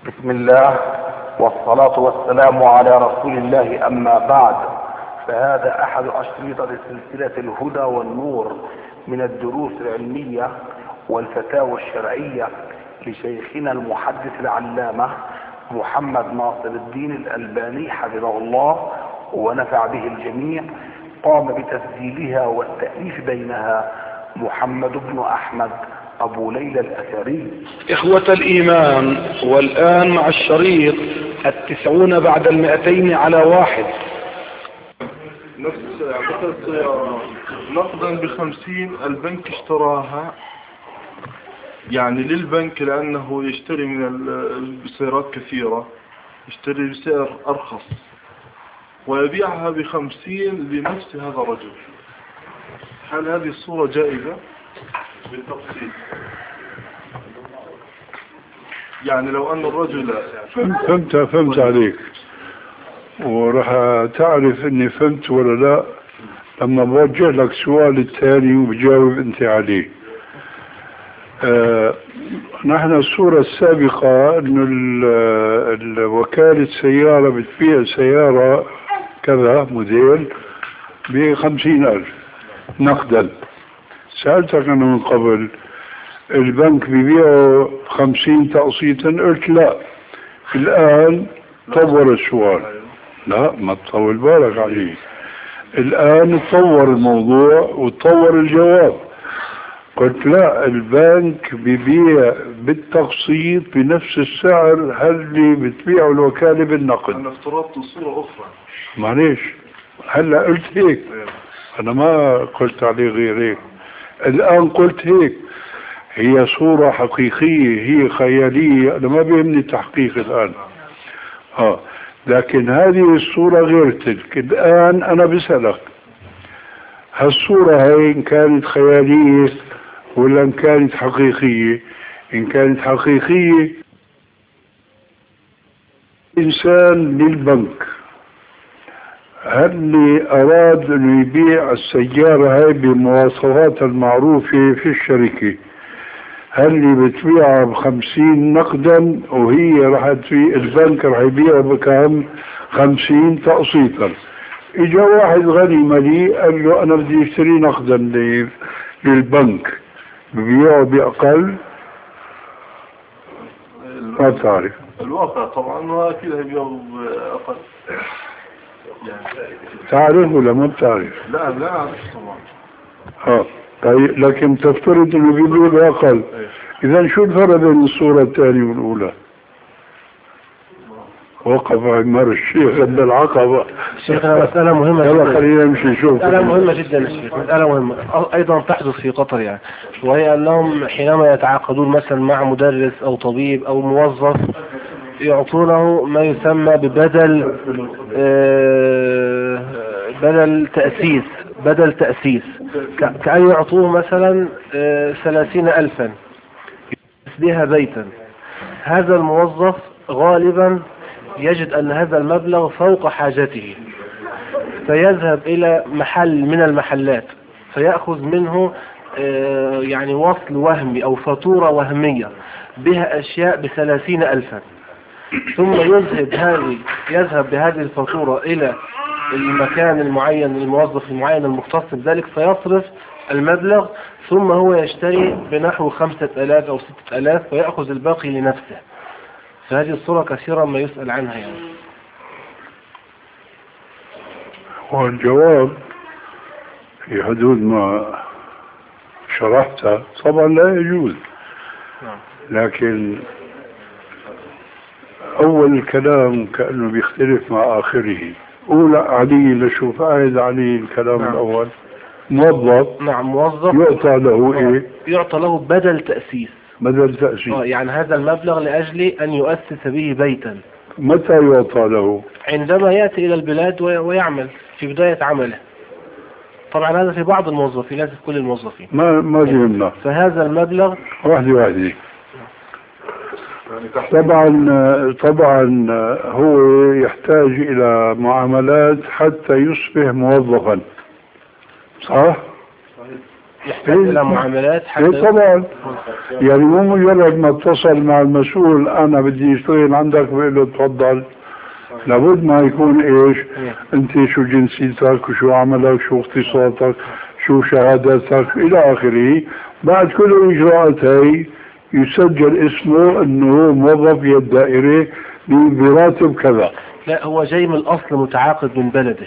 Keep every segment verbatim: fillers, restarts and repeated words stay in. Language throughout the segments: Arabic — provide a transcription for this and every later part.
بسم الله والصلاة والسلام على رسول الله، أما بعد، فهذا أحد أشرطة سلسلة الهدى والنور من الدروس العلمية والفتاوى الشرعية لشيخنا المحدث العلامة محمد ناصر الدين الألباني حفظه الله ونفع به الجميع. قام بتسجيلها والتأليف بينها محمد بن أحمد أبو ليلى الأثري. إخوة الإيمان، والآن مع الشريط التسعون بعد المئتين على واحد. نفس السيارة نقدا بخمسين، البنك اشتراها يعني للبنك لأنه يشتري من السيارات كثيرة، يشتري بسعر أرخص ويبيعها بخمسين لنفس هذا الرجل. هل هذه الصورة جائزة بالتفصيل؟ يعني لو أن الرجل فهمت فهمت عليك، وراح تعرف اني فهمت ولا لا لما بوجه لك سؤال الثاني وبجاوب انت عليه. آه نحن الصورة السابقة انه وكالة سيارة بتبيع سيارة كذا موديل بخمسين الف نقدا. سألتك أنا من قبل البنك بيبيعه خمسين تقسيطا، قلت لا. الآن طور السؤال، لا ما تطول بالك عليه، الآن تطور الموضوع وتطور الجواب. قلت لا، البنك بيبيع بالتقسيط بنفس السعر اللي بتبيعه الوكالة بالنقد. أنا افترضت صورة أخرى. معليش، هلا قلت هيك، أنا ما قلت عليه غير هيك. الآن قلت هيك، هي صورة حقيقية، هي خيالية، أنا ما بيهمني التحقيق الآن. آه لكن هذه الصورة غير تلك. الآن أنا بسألك، هالصورة هاي إن كانت خيالية ولا إن كانت حقيقية؟ إن كانت حقيقية، إنسان للبنك هل اللي أراد أن يبيع السيارة هاي بمواصفات المعروفة في الشركة، هل اللي بتبيعها بخمسين نقدا وهي راح تبيع البنك راح يبيعها بكام؟ خمسين تقسيطا. اجا واحد غني ملي قال له انا بدي اشتري نقدا للبنك، ببيعه باقل؟ ما بتعرف الواقع طبعا اكيد هيبيعوا باقل. تعرف ولا ما بتعرف؟ لا لا اعرف طبعا. اه طيب، لكن تفترض انه بيبيعوا باقل. اذا شو الفرق بين الصورة الثانية والاولى؟ وقف عمر الشيخ عند العقبة. شيخنا مسألة مهمة يلا جدا. خلينا نمشي نشوف. مسألة مهمة جدا يا شيخ، مسألة مهمة أيضا تحدث في قطر يعني، وهي أنهم حينما يتعاقدون مثلا مع مدرس أو طبيب أو موظف يعطونه ما يسمى ببدل آه بدل تأسيس بدل تأسيس كأن يعطوه مثلا آه ثلاثين ألفا بها بيتا. هذا الموظف غالبا يجد أن هذا المبلغ فوق حاجته، فيذهب إلى محل من المحلات فيأخذ منه يعني وصل وهمي أو فاتورة وهمية بها أشياء بثلاثين ألفا، ثم يذهب هذه يذهب بهذه الفاتورة إلى المكان المعين الموظف المعين المختص بذلك، فيصرف المبلغ، ثم هو يشتري بنحو خمسة آلاف أو ستة آلاف ويأخذ الباقي لنفسه. فهذه الصورة كثيرا ما يسأل عنها يعني. والجواب في حدود ما شرحته طبعا لا يجوز، لكن أول الكلام كأنه بيختلف مع آخره. أولى علي لشوف قاعد علي الكلام. نعم. الأول موظف. نعم موظف يعطى له إيه؟ يعطى له بدل تأسيس. بدل تأسيس. آه يعني هذا المبلغ لأجل أن يؤسس به بيتا. متى يعطى له؟ عندما يأتي إلى البلاد ويعمل في بداية عمله. طبعا هذا في بعض الموظفين، ليس في كل الموظفين. ما ما يهمنا. فهذا المبلغ واحدة واحدة. طبعا طبعا هو يحتاج إلى معاملات حتى يصبح موظفا، صح؟ يحتاج إلى معاملات إيه حتى طبعا. يعني مو مجرد ما اتصل مع المسؤول أنا بدي اشتغل عندك بقول له تفضل، لابد ما يكون إيش أنت شو جنسيتك وشو عملك شو اختصاصك شو شهاداتك إلى آخره. بعد كل الإجراءات هاي يسجل اسمه أنه موظف في الدائرة براتب كذا. لا هو جاي من الأصل متعاقد من بلده.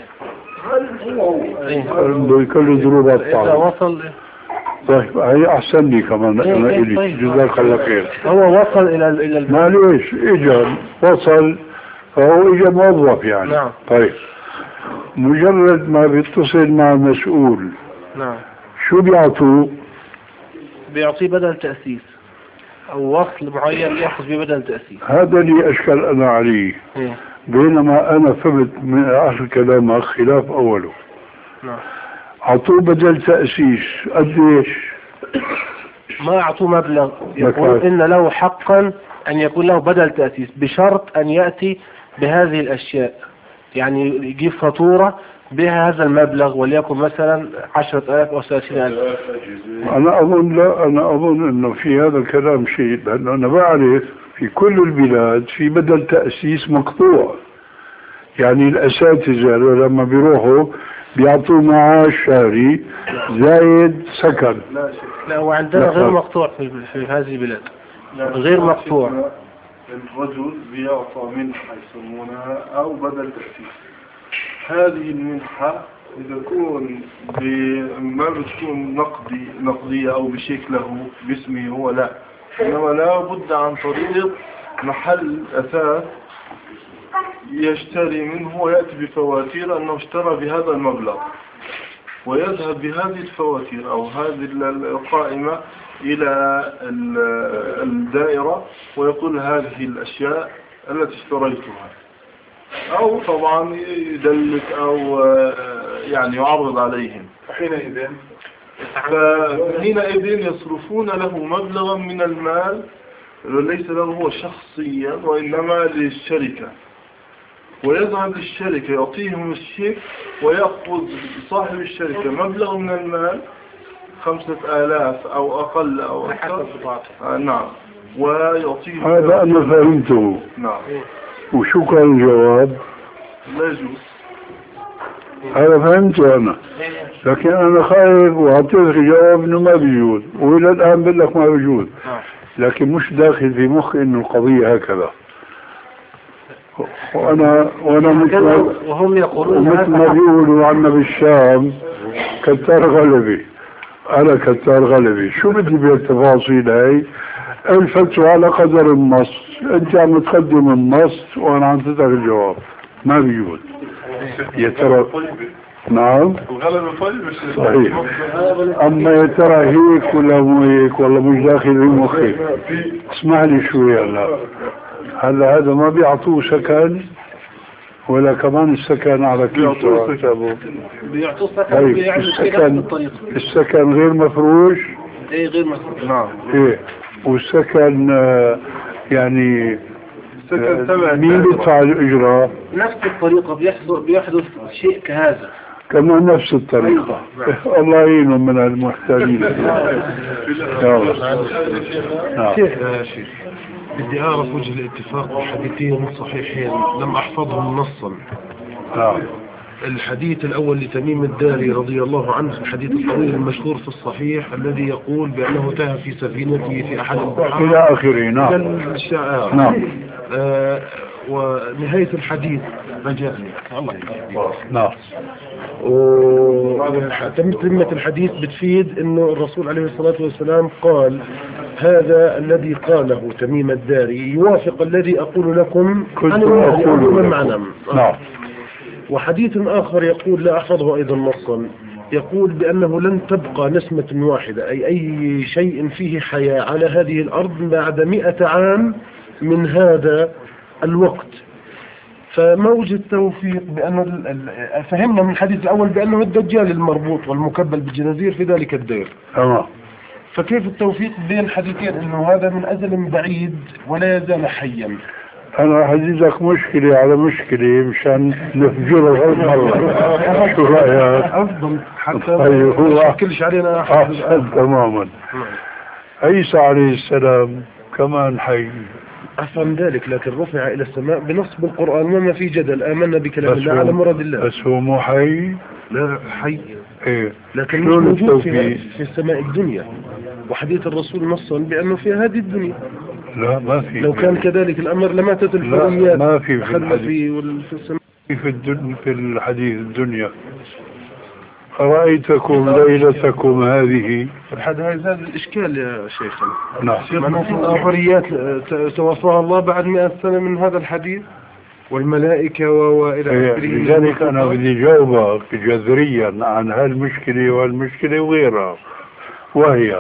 بكل ظروف إذا الطعام. وصل طيب هي أحسن لي كمان إيه أنا إيه إلي طيب. جزاك الله خير. هو وصل إلى إلى البلد. معليش إجا وصل فهو إجا موظف يعني. نعم. طيب مجرد ما بيتصل مع المسؤول نعم. شو بيعطوه؟ بيعطيه بدل تأسيس أو وصل معين يأخذ به بدل تأسيس. هذا اللي أشكل أنا عليه. إيه. بينما أنا فهمت من آخر كلامك خلاف أوله. نعم. أعطوه بدل تأسيس قديش؟ ما أعطوه مبلغ يقول إن له حقا أن يكون له بدل تأسيس بشرط أن يأتي بهذه الأشياء، يعني يجيب فاتورة بها هذا المبلغ وليكن مثلا عشرة آلاف أو ثلاثين ألف. أنا أظن لا أنا أظن أنه في هذا الكلام شيء، لأنه أنا بعرف في كل البلاد في بدل تأسيس مقطوع. يعني الأساتذة لما بيروحوا بيعطوا معاش شهري زايد سكن. لا هو عندنا غير مقطوع في, في هذه البلاد غير مقطوع. الرجل بيعطى منحة يسمونها أو بدل تأسيس. هذه المنحة إذا تكون ما بتكون نقدي نقدية أو بشكله باسمه هو لا، إنما لا بد عن طريق محل أثاث يشتري منه ويأتي بفواتير أنه اشترى بهذا المبلغ، ويذهب بهذه الفواتير أو هذه القائمة إلى الدائرة ويقول هذه الأشياء التي اشتريتها، أو طبعا يدلك أو يعني يعرض عليهم. حينئذ فحينئذ يصرفون له مبلغا من المال ليس له هو شخصيا وإنما للشركة، ويذهب للشركة يعطيهم الشيك ويأخذ صاحب الشركة مبلغ من المال خمسة آلاف أو أقل أو أكثر. آه نعم. ويعطيهم هذا أنا فهمته. نعم. وشو كان الجواب؟ لا يجوز. هذا فهمته أنا، لكن أنا خايف وأعطيك جواب إنه ما بيجوز، وإلى الآن بقول لك ما بيجوز، لكن مش داخل في مخي إنه القضية هكذا. وأنا وأنا مثل وهم يقولون مثل ما بيقولوا عنا بالشام كتار غلبي. أنا كتار غلبي، شو بدي بالتفاصيل هاي؟ الفتوى على قدر النص، أنت عم تقدم النص وأنا عم تترك الجواب، ما بيجوز. يا ترى نعم الغلبة طيب. صحيح. أما يا ترى هيك ولا مو هيك والله مش داخل بمخي. اسمح لي شوي هلا هلا هذا ما بيعطوه سكن ولا كمان السكن على كيف بيعطوه سكن. طيب السكن السكن غير مفروش. ايه غير مفروش. نعم. ايه والسكن يعني السكن تبع مين بيدفع الإجراء؟ نفس الطريقة بيحدث بيحدث شيء كهذا. كمان نفس الطريقة. الله يعينهم من المحتاجين. نعم. شيخ بدي أعرف وجه الاتفاق بالحديثين الصحيحين لم أحفظهم نصا. نعم. الحديث الأول لتميم الداري رضي الله عنه الحديث الطويل المشهور في الصحيح الذي يقول بأنه تاه في سفينته في أحد البحار إلى آخره. نعم. الشعار. نعم. آه ونهاية الحديث رجعني الله نعم. وتمة الحديث بتفيد انه الرسول عليه الصلاة والسلام قال هذا الذي قاله تميم الداري يوافق الذي اقول لكم كنت اقول من معنى. نعم. وحديث اخر يقول لا احفظه ايضا نصا يقول بانه لن تبقى نسمة واحدة اي اي شيء فيه حياة على هذه الارض بعد مئة عام من هذا الوقت. فما وجد توفيق بأن فهمنا من الحديث الأول بأنه الدجال المربوط والمكبل بالجنازير في ذلك الدير. تمام. فكيف التوفيق بين الحديثين أنه هذا من أزل بعيد ولا يزال حيا؟ أنا راح أزيدك مشكلة على مشكلة مشان نفجرها غير شو رأيك؟ أفضل حتى أيوه ما هو يشكلش علينا أحد. أحسن تماما. عيسى عليه السلام كمان حي. أفهم ذلك، لكن رفع إلى السماء بنص بالقرآن وما في جدل، آمنا بكلام الله على مراد الله. بس هو مو حي. لا حي، إيه لكن مش شلون موجود في, التوفيق؟ في السماء الدنيا، وحديث الرسول نصا بأنه في هذه الدنيا. لا ما في. لو كان كذلك الأمر لماتت لا الحريات. ما في في أخذنا الحديث في, وال- في السماء. في الدنيا في الحديث الدنيا. أرأيتكم ليلتكم هذه. هذا هذا الإشكال يا شيخنا. نعم. معناها في الآخريات توفاها الله بعد مئة سنة من هذا الحديث، والملائكة وإلى إيه، آخره. لذلك أنا بدي جاوبك جذريا عن هالمشكلة والمشكلة وغيرها، وهي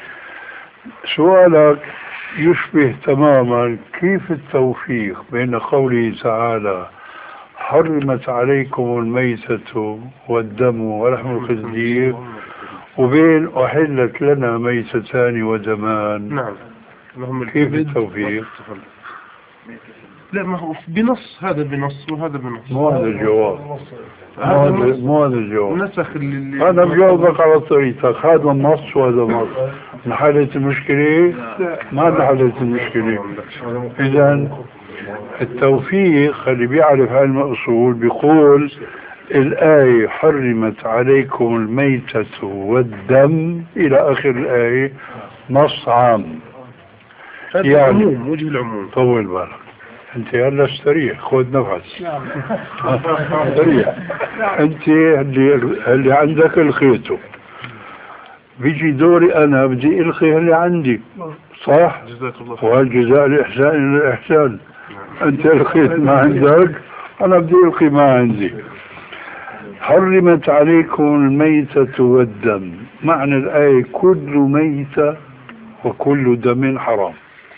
سؤالك يشبه تماما كيف التوفيق بين قوله تعالى حرمت عليكم الميتة والدم ولحم الخنزير وبين أحلت لنا ميتتان ودمان. نعم. اللهم كيف التوفيق؟ لا، ما هو بنص، هذا بنص وهذا بنص. مو هذا الجواب. هذا مو هذا- مو هذا الجواب. نسخ اللي أنا بجاوبك على طريقتك، هذا نص وهذا نص. انحلت المشكلة؟ ما انحلت المشكلة. إذا التوفيق اللي بيعرف علم الأصول بيقول الآية حرمت عليكم الميتة والدم إلى آخر الآية نص عام. هذا يعني العموم، وجه العموم. طول بالك انت هلا استريح، خذ نفس استريح. انت اللي اللي عندك الخيته، بيجي دوري انا بدي القي اللي عندي، صح؟ جزاك الله خير. والجزاء الاحسان للاحسان. انت الخيت ما عندك، انا بدي القي ما عندي. حرمت عليكم الميتة والدم، معنى الآية كل ميتة وكل دم حرام.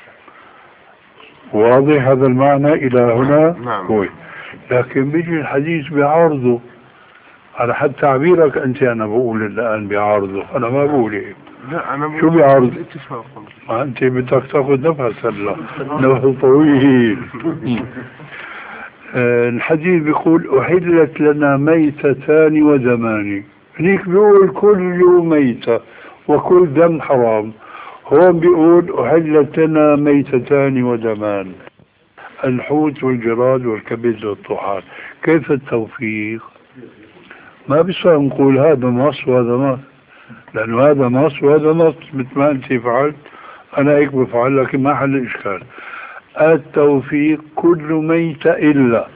واضح هذا المعنى إلى هنا؟ نعم. هو. لكن بيجي الحديث بعارضه على حد تعبيرك أنت. أنا بقول الآن بعارضه، أنا ما بقول هيك. لا، أنا شو بيعرض؟ الاتفاق. ما أنت بدك تاخذ نفس هلا، نفس طويل. آه، الحديث بيقول أحلت لنا ميتتان ودمان، هنيك بيقول كل ميتة وكل دم حرام، هون بيقول أحلت لنا ميتتان ودمان، الحوت والجراد والكبد والطحال. كيف التوفيق؟ ما بيصير نقول هذا نص وهذا نص، لأنه هذا نص وهذا نص مثل ما أنت فعلت أنا هيك بفعل، لكن ما حل الإشكال. التوفيق كل ميتة إلا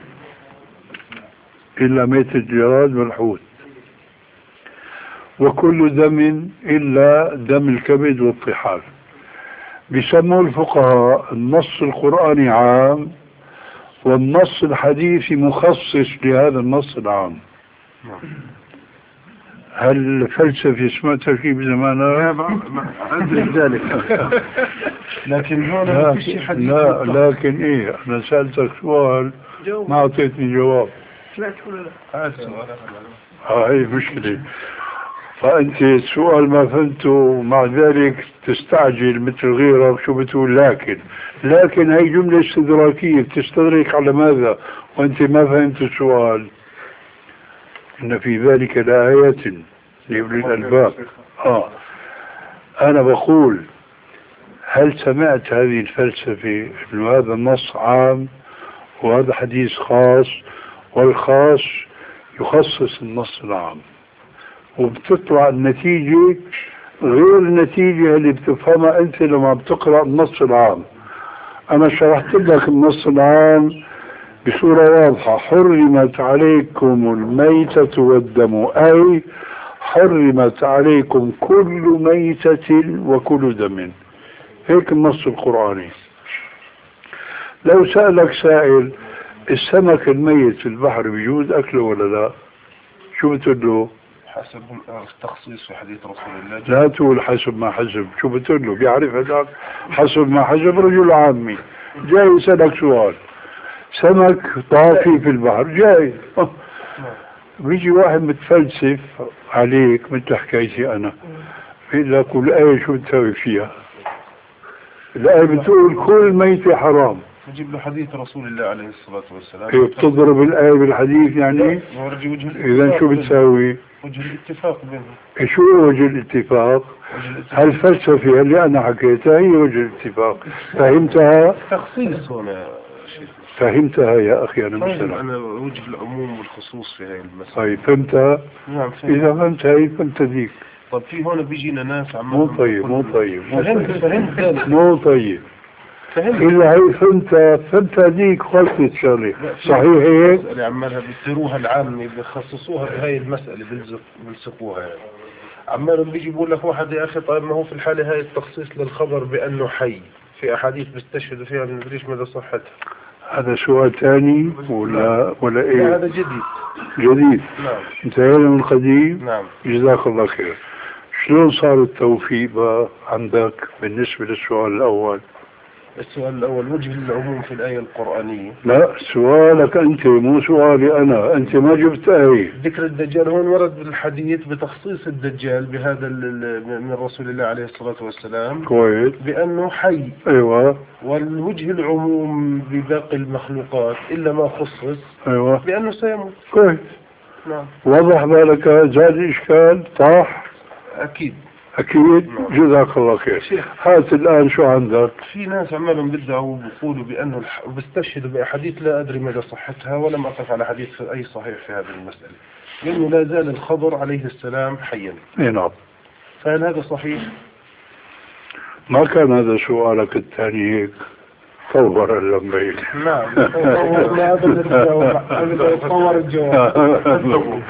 إلا ميتة الجراد والحوت، وكل دم إلا دم الكبد والطحال. بيسموا الفقهاء النص القرآني عام والنص الحديثي مخصص لهذا النص العام. هل الفلسفة اسمها تركيب زمانها؟ لا، أدرك ذلك. لكن هون لا, ما فيش حديث. لا لكن إيه، أنا سألتك سؤال ما أعطيتني جواب. هاي مشكلة. فأنت السؤال ما فهمته، مع ذلك تستعجل مثل غيرك. شو بتقول لكن؟ لكن هي جملة استدراكية بتستدرك على ماذا وأنت ما فهمت السؤال. إن في ذلك لآيات لأولي الألباب. آه أنا بقول هل سمعت هذه الفلسفة إنه هذا النص عام وهذا حديث خاص، والخاص يخصص النص العام، وبتطلع النتيجة غير النتيجة اللي بتفهمها أنت لما بتقرأ النص العام. أنا شرحت لك النص العام بصورة واضحة، حرمت عليكم الميتة والدم، أي حرمت عليكم كل ميتة وكل دم. هيك النص القرآني. لو سألك سائل السمك الميت في البحر بيجوز أكله ولا لا؟ شو بتقول له؟ حسب التخصيص في حديث رسول الله. لا تقول حسب ما حسب. شو بتقول له؟ بيعرف هذاك حسب ما حسب رجل عامي جاي يسألك سؤال، سمك طافي في البحر جاي، بيجي واحد متفلسف عليك مثل حكايتي أنا، بيقول لك الآية شو بتسوي فيها؟ الآية بتقول كل ميتة حرام، نجيب له حديث رسول الله عليه الصلاة والسلام. إيه بتضرب الآية بالحديث يعني؟ نورجي وجه إذا شو بتساوي؟ وجه الاتفاق بينهم. إيه شو وجه الاتفاق؟ هالفلسفة اللي أنا حكيتها هي وجه الاتفاق. فهمتها؟ تخصيص هنا شيخ. فهمتها يا أخي أنا فاهم مثلا. أنا وجه العموم والخصوص في هاي المسألة. طيب فهمتها؟ نعم فهم. إذا فهمتها هي فهمت ذيك. طب في هون بيجينا ناس عم مو طيب مو طيب مو فهمت طيب فهمت ذلك. مو طيب. فهمت. إذا هي فهمتها فهمتها ذيك خلصت شغلة. صحيح هيك؟ المسألة عمالها بيصيروها العامة بيخصصوها بهاي المسألة بيلزق بيلصقوها يعني. عمالهم بيجي بيقول لك واحد يا أخي طيب ما هو في الحالة هاي التخصيص للخبر بأنه حي في أحاديث بيستشهدوا فيها ما ندريش مدى صحتها. هذا سؤال ثاني ولا ولا لا إيه؟ هذا جديد. جديد. نعم. انتهينا من القديم. نعم. جزاك الله خير. شلون صار التوفيق بقى عندك بالنسبة للسؤال الأول؟ السؤال الأول وجه العموم في الآية القرآنية. لا سؤالك أنت مو سؤالي أنا. أنت ما جبت آية. ذكر الدجال هون ورد بالحديث بتخصيص الدجال بهذا من رسول الله عليه الصلاة والسلام. كويس. بأنه حي. أيوة. والوجه العموم بباقي المخلوقات إلا ما خصص. أيوة. بأنه سيموت. كويس. نعم. وضح بالك زاد إشكال طاح. أكيد. أكيد. جزاك الله خير. هات الآن شو عندك؟ في ناس عمالهم بدعوا وبيقولوا بأنه الح... بيستشهدوا بأحاديث لا أدري مدى صحتها ولم أقف على حديث في أي صحيح في هذه المسألة. لأنه لا زال الخضر عليه السلام حيا. إيه نعم. فهل هذا صحيح؟ ما كان هذا سؤالك الثاني هيك طور اللمبين. نعم. ما أبدا الجواب. أبدا يتطور الجواب.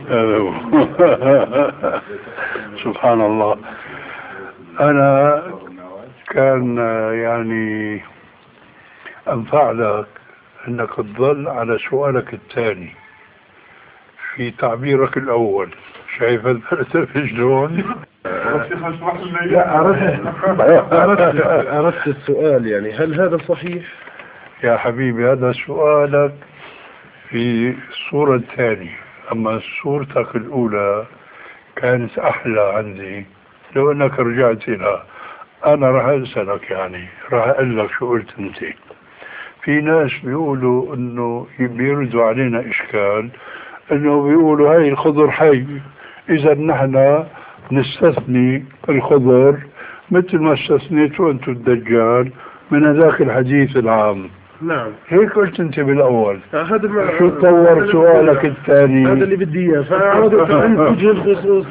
سبحان الله. أنا كان يعني أنفع لك أنك تظل على سؤالك الثاني في تعبيرك الأول. شايف الفلسفة شلون؟ لا أردت أردت أردت السؤال يعني هل هذا صحيح؟ يا حبيبي هذا سؤالك في الصورة الثانية. أما صورتك الأولى كانت أحلى عندي لو أنك رجعت لها. أنا راح أسألك يعني راح أقول لك شو قلت أنت. في ناس بيقولوا إنه بيردوا علينا إشكال إنه بيقولوا هاي الخضر حي. إذا نحن نستثني الخضر مثل ما استثنيتوا أنتم الدجال من هذاك الحديث العام. نعم. هيك قلت أنت بالأول. هذا ما شو تطور سؤالك الثاني؟ هذا اللي بدي إياه. فأردت أن وجه الخصوص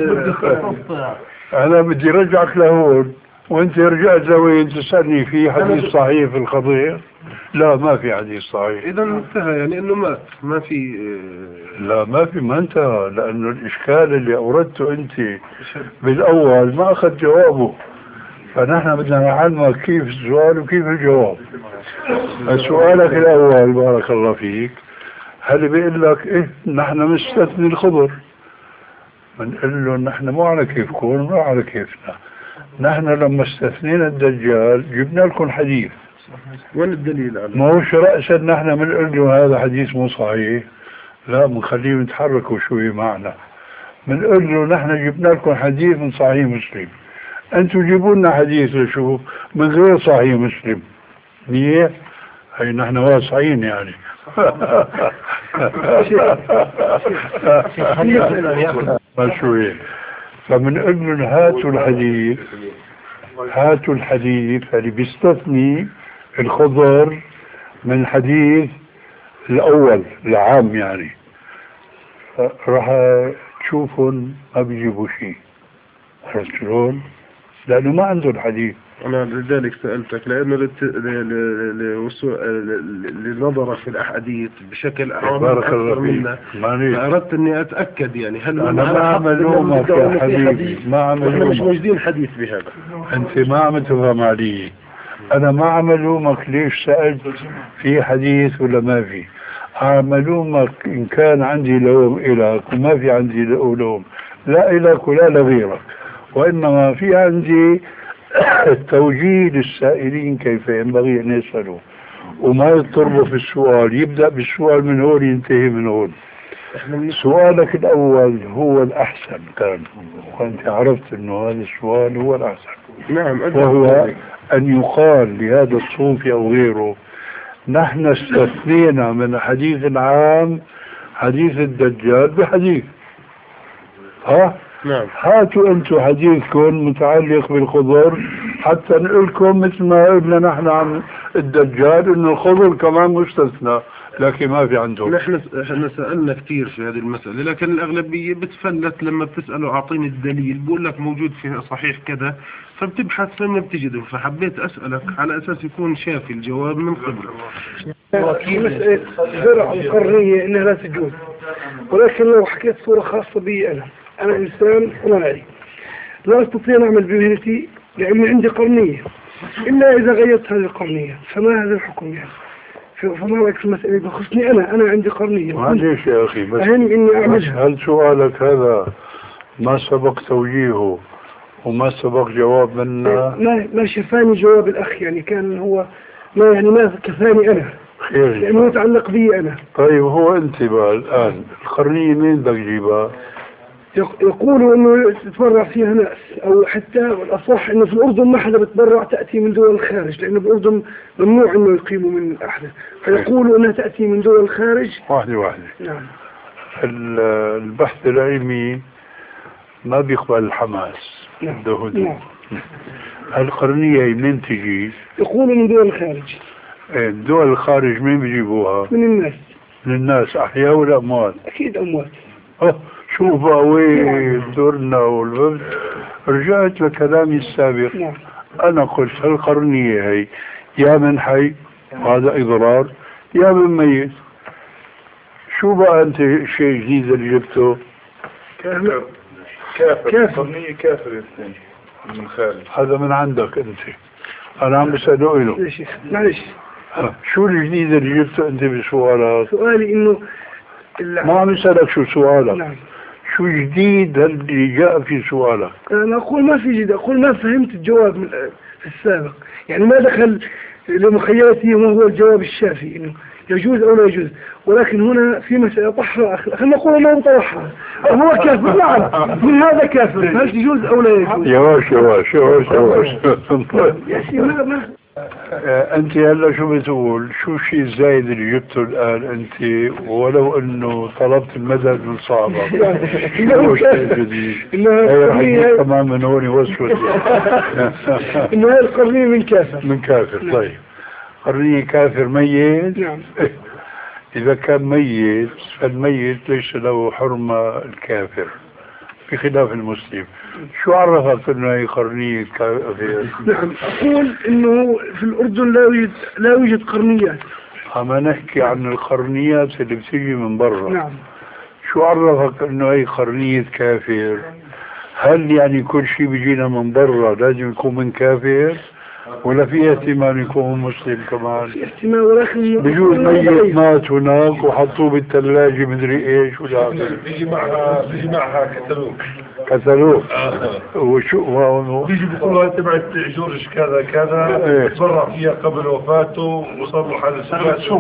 أنا بدي رجعك لهون وأنت رجعت لوين تسألني في حديث صحيح في الخضير؟ لا ما في حديث صحيح. إذا انتهى يعني إنه ما ما في. لا ما في ما انتهى لأنه الإشكال اللي أوردته أنت بالأول ما أخذ جوابه. فنحن بدنا نعلمك كيف السؤال وكيف الجواب. سؤالك الأول بارك الله فيك هل بيقول لك إيه نحن مستثني الخضر؟ بنقول له نحن مو على كيفكم مو على كيفنا. نحن لما استثنينا الدجال جبنا لكم حديث. وين الدليل على؟ ما هوش رأسا نحن بنقول له هذا حديث مو صحيح. لا بنخليهم يتحركوا شوي معنا. بنقول له نحن جبنا لكم حديث من صحيح مسلم. انتم جيبوا لنا حديث لشوف من غير صحيح مسلم. ليه؟ هي نحن واسعين يعني. شوي. فبنقول لهم هاتوا الحديث هاتوا الحديث اللي بيستثني الخضر من الحديث الأول العام يعني. راح تشوفهم ما بيجيبوا شيء. عرفت شلون؟ لأنه ما عنده الحديث. أنا لذلك سألتك لأنه لت... لنظرك في الأحاديث بشكل أعمق أكثر منا. فأردت أني أتأكد يعني هل أنا ما عم ألومك يا حبيبي ما عم ألومك. مش موجودين حديث بهذا. أنت ما عم تفهم علي. أنا ما عم ألومك ليش سألت في حديث ولا ما في. عم ألومك إن كان عندي لوم إلك وما في عندي لوم لا إلك ولا لغيرك. وإنما في عندي توجيه للسائلين كيف ينبغي أن يسألوا وما يضطربوا في السؤال. يبدأ بالسؤال من هون ينتهي من هون. سؤالك الأول هو الأحسن كان وأنت عرفت أنه هذا السؤال هو الأحسن. نعم. وهو أن يقال لهذا الصوفي أو غيره نحن استثنينا من حديث العام حديث الدجال بحديث. ها نعم. هاتوا انتم حديثكم متعلق بالخضر حتى نقول لكم مثل ما قلنا نحن عن الدجال انه الخضر كمان مستثنى، لكن ما في عندهم. نحن احنا سألنا كثير في هذه المسألة، لكن الأغلبية بتفلت لما بتسأله أعطيني الدليل بقول لك موجود في صحيح كذا، فبتبحث فما بتجده. فحبيت أسألك على أساس يكون شافي الجواب من قبل. مسألة زرع القرنية إنها لا تجوز، ولكن لو حكيت صورة خاصة بي أنا أنا إنسان صناعي لا أستطيع أن أعمل بمهنتي لأني عندي قرنية، إلا إذا غيرت هذه القرنية، فما هذا الحكم يعني؟ فما رأيك في المسألة بخصني أنا أنا عندي قرنية معليش يا أخي، بس أهم إني أعملها. هل سؤالك هذا ما سبق توجيهه وما سبق جواب منا؟ ما ما شفاني جواب الأخ، يعني كان هو ما يعني ما كفاني أنا، خير لأنه يتعلق بي أنا. طيب هو أنت بقى الآن القرنية مين بدك تجيبها؟ يقولوا انه تتبرع فيها ناس، او حتى الاصح انه في الاردن ما حدا بتبرع، تاتي من دول الخارج، لانه بالاردن ممنوع انه يقيموا من الاحدث، فيقولوا انها تاتي من دول الخارج. واحدة واحدة. نعم. البحث العلمي ما بيقبل الحماس. نعم. ده هدوء. نعم. القرنية منين تجي؟ يقولوا من دول الخارج. ايه دول الخارج مين بيجيبوها؟ من الناس. من الناس، احياء ولا اموات؟ اكيد اموات. اه شوف وين دورنا والبلد. رجعت لكلامي السابق. نعم. انا قلت هالقرنية هي يا من حي وهذا اضرار يا من ميت. شو بقى انت شيء جديد اللي جبته؟ كافر. كافر. قرنية كافر الاثنين من الخارج. هذا من عندك انت. انا عم بسأله له. يا شيخ معلش. شو الجديد اللي جبته انت بسؤالك؟ سؤالي انه ما عم يسألك شو سؤالك. نعم. شو جديد اللي جاء في سؤالك؟ انا اقول ما في جديد، اقول ما فهمت الجواب من في السابق، يعني ما دخل لمخيلتي وما هو الجواب الشافي انه يجوز او لا يجوز، ولكن هنا في مسألة طحرة، خلينا نقول انه طرحها هو كافر. نعم من هذا كافر، هل تجوز او لا يجوز؟ يواش يواش يواش يواش. يا سيدي ما ما انت هلا شو بتقول؟ شو الشيء الزايد اللي جبته الان انت ولو انه طلبت المدد من صاحبك؟ شو الشيء الجديد؟ هي حديث كمان من هون واسود. انه هاي القرنية من كافر. من كافر. طيب قرنية كافر ميت؟ نعم. اذا كان ميت فالميت ليس له حرمة الكافر بخلاف المسلم. شو عرفك انه هي قرنية كافر؟ نعم اقول انه في الاردن لا يوجد لا يوجد قرنيات. اما نحكي عن القرنيات اللي بتيجي من برا. نعم. شو عرفك انه هي قرنية كافر؟ هل يعني كل شيء بيجينا من برا لازم يكون من كافر؟ ولا في احتمال يكون مسلم كمان؟ في احتمال، ولكن بجوز ميت مات هناك وحطوه بالثلاجة مدري ايش ولا بيجي معها بيجي معها كتالوج. كتالوج. وشو بيجي بيقولوا هاي تبعت جورج كذا كذا ايه. تبرع فيها قبل وفاته وصار له حادث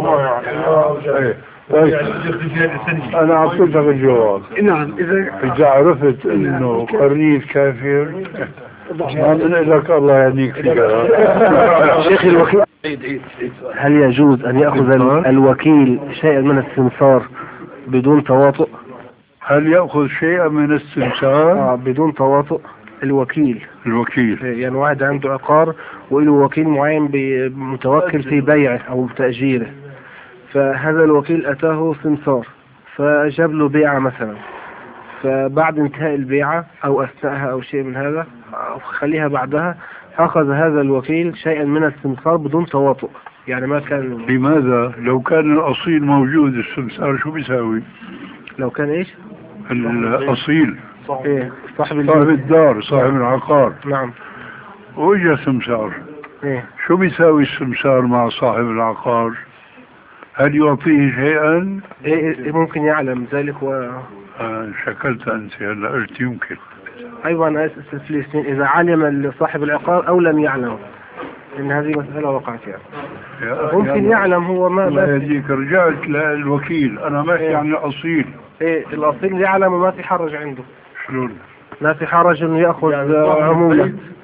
يعني. طيب يعني بدي زيادة سنة. انا اعطيتك الجواب. نعم. اذا اذا عرفت انه قرنية كافر ما من لك الله يهديك فيها. شيخ الوكيل، هل يجوز ان يأخذ الوكيل شيئا من السمسار بدون تواطؤ؟ هل يأخذ شيئا من السمسار؟ آه بدون تواطؤ الوكيل. الوكيل يعني واحد عنده عقار وله وكيل معين متوكل في بيعه او تأجيره، فهذا الوكيل اتاه سمسار فجاب له بيعة مثلا، فبعد انتهاء البيعة او اثناءها او شيء من هذا او خليها بعدها اخذ هذا الوكيل شيئا من السمسار بدون تواطؤ، يعني ما كان. لماذا؟ لو كان الاصيل موجود السمسار شو بيساوي؟ لو كان ايش؟ الاصيل ايه صاحب صاحب الدار صاحب العقار. نعم. وإجا سمسار. ايه شو بيساوي السمسار مع صاحب العقار؟ هل يعطيه شيئا؟ ايه ممكن يعلم ذلك و آه شكلت انت هلا قلت يمكن. ايوه انا اسف الفلسطين اذا علم صاحب العقار او لم يعلم، ان هذه مسألة وقعت يعني. ممكن يعلم هو ما الله يهديك. رجعت للوكيل انا ماشي إيه. عن الاصيل. ايه الاصيل يعلم وما في حرج عنده. شلون؟ ما في حرج انه ياخذ يعني عمولة.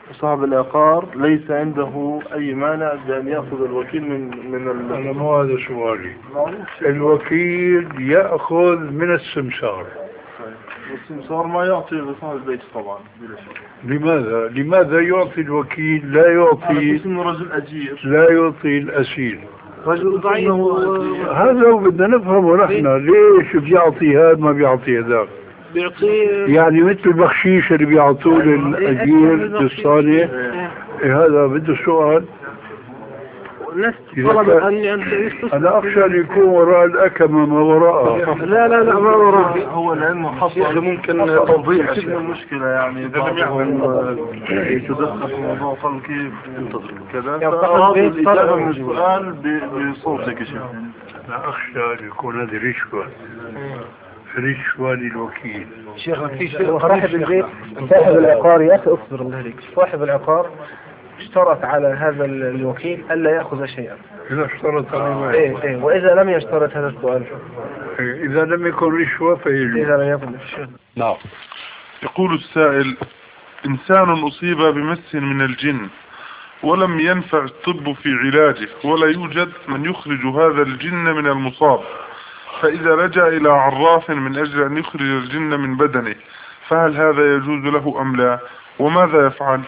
صاحب العقار ليس عنده أي مانع بأن يأخذ الوكيل من من ال... أنا مو هذا سؤالي. الوكيل يأخذ من السمسار. السمسار ما يعطي لصاحب البيت طبعا بلا شك. لماذا؟ لماذا يعطي الوكيل لا يعطي اسمه رجل أجير، لا يعطي الأسير؟ رجل ضعيف. هذا هو بدنا نفهمه نحن، ليش بيعطي هذا ما بيعطي هذاك؟ بيعطيه يعني مثل البخشيش اللي بيعطوه للأجير للصالح. إيه هذا بده سؤال. الناس طلب أن أن أنا أخشى أن يكون وراء الأكمة ما وراءها. لا لا لا ما وراء. هو لأنه حصل ممكن توضيح المشكلة، يعني بعضهم يتدخل في موضوع قال كيف كذا، فأراد الإجابة من السؤال بصوتك يا شيخ. أنا أخشى أن يكون هذه رشوة، رشوة للوكيل. شيخ صاحب البيت صاحب العقار يا أخي اصبر الله عليك، صاحب العقار اشترط على هذا الوكيل ألا يأخذ شيئا. إذا اشترط على إيه إيه وإذا لم يشترط هذا السؤال، إذا لم يكن رشوة فيجوز. إذا لم يكن رشوة. نعم. يقول السائل: إنسان أصيب بمس من الجن ولم ينفع الطب في علاجه ولا يوجد من يخرج هذا الجن من المصاب، فإذا لجأ إلى عراف من أجل أن يخرج الجن من بدنه، فهل هذا يجوز له أم لا؟ وماذا يفعل؟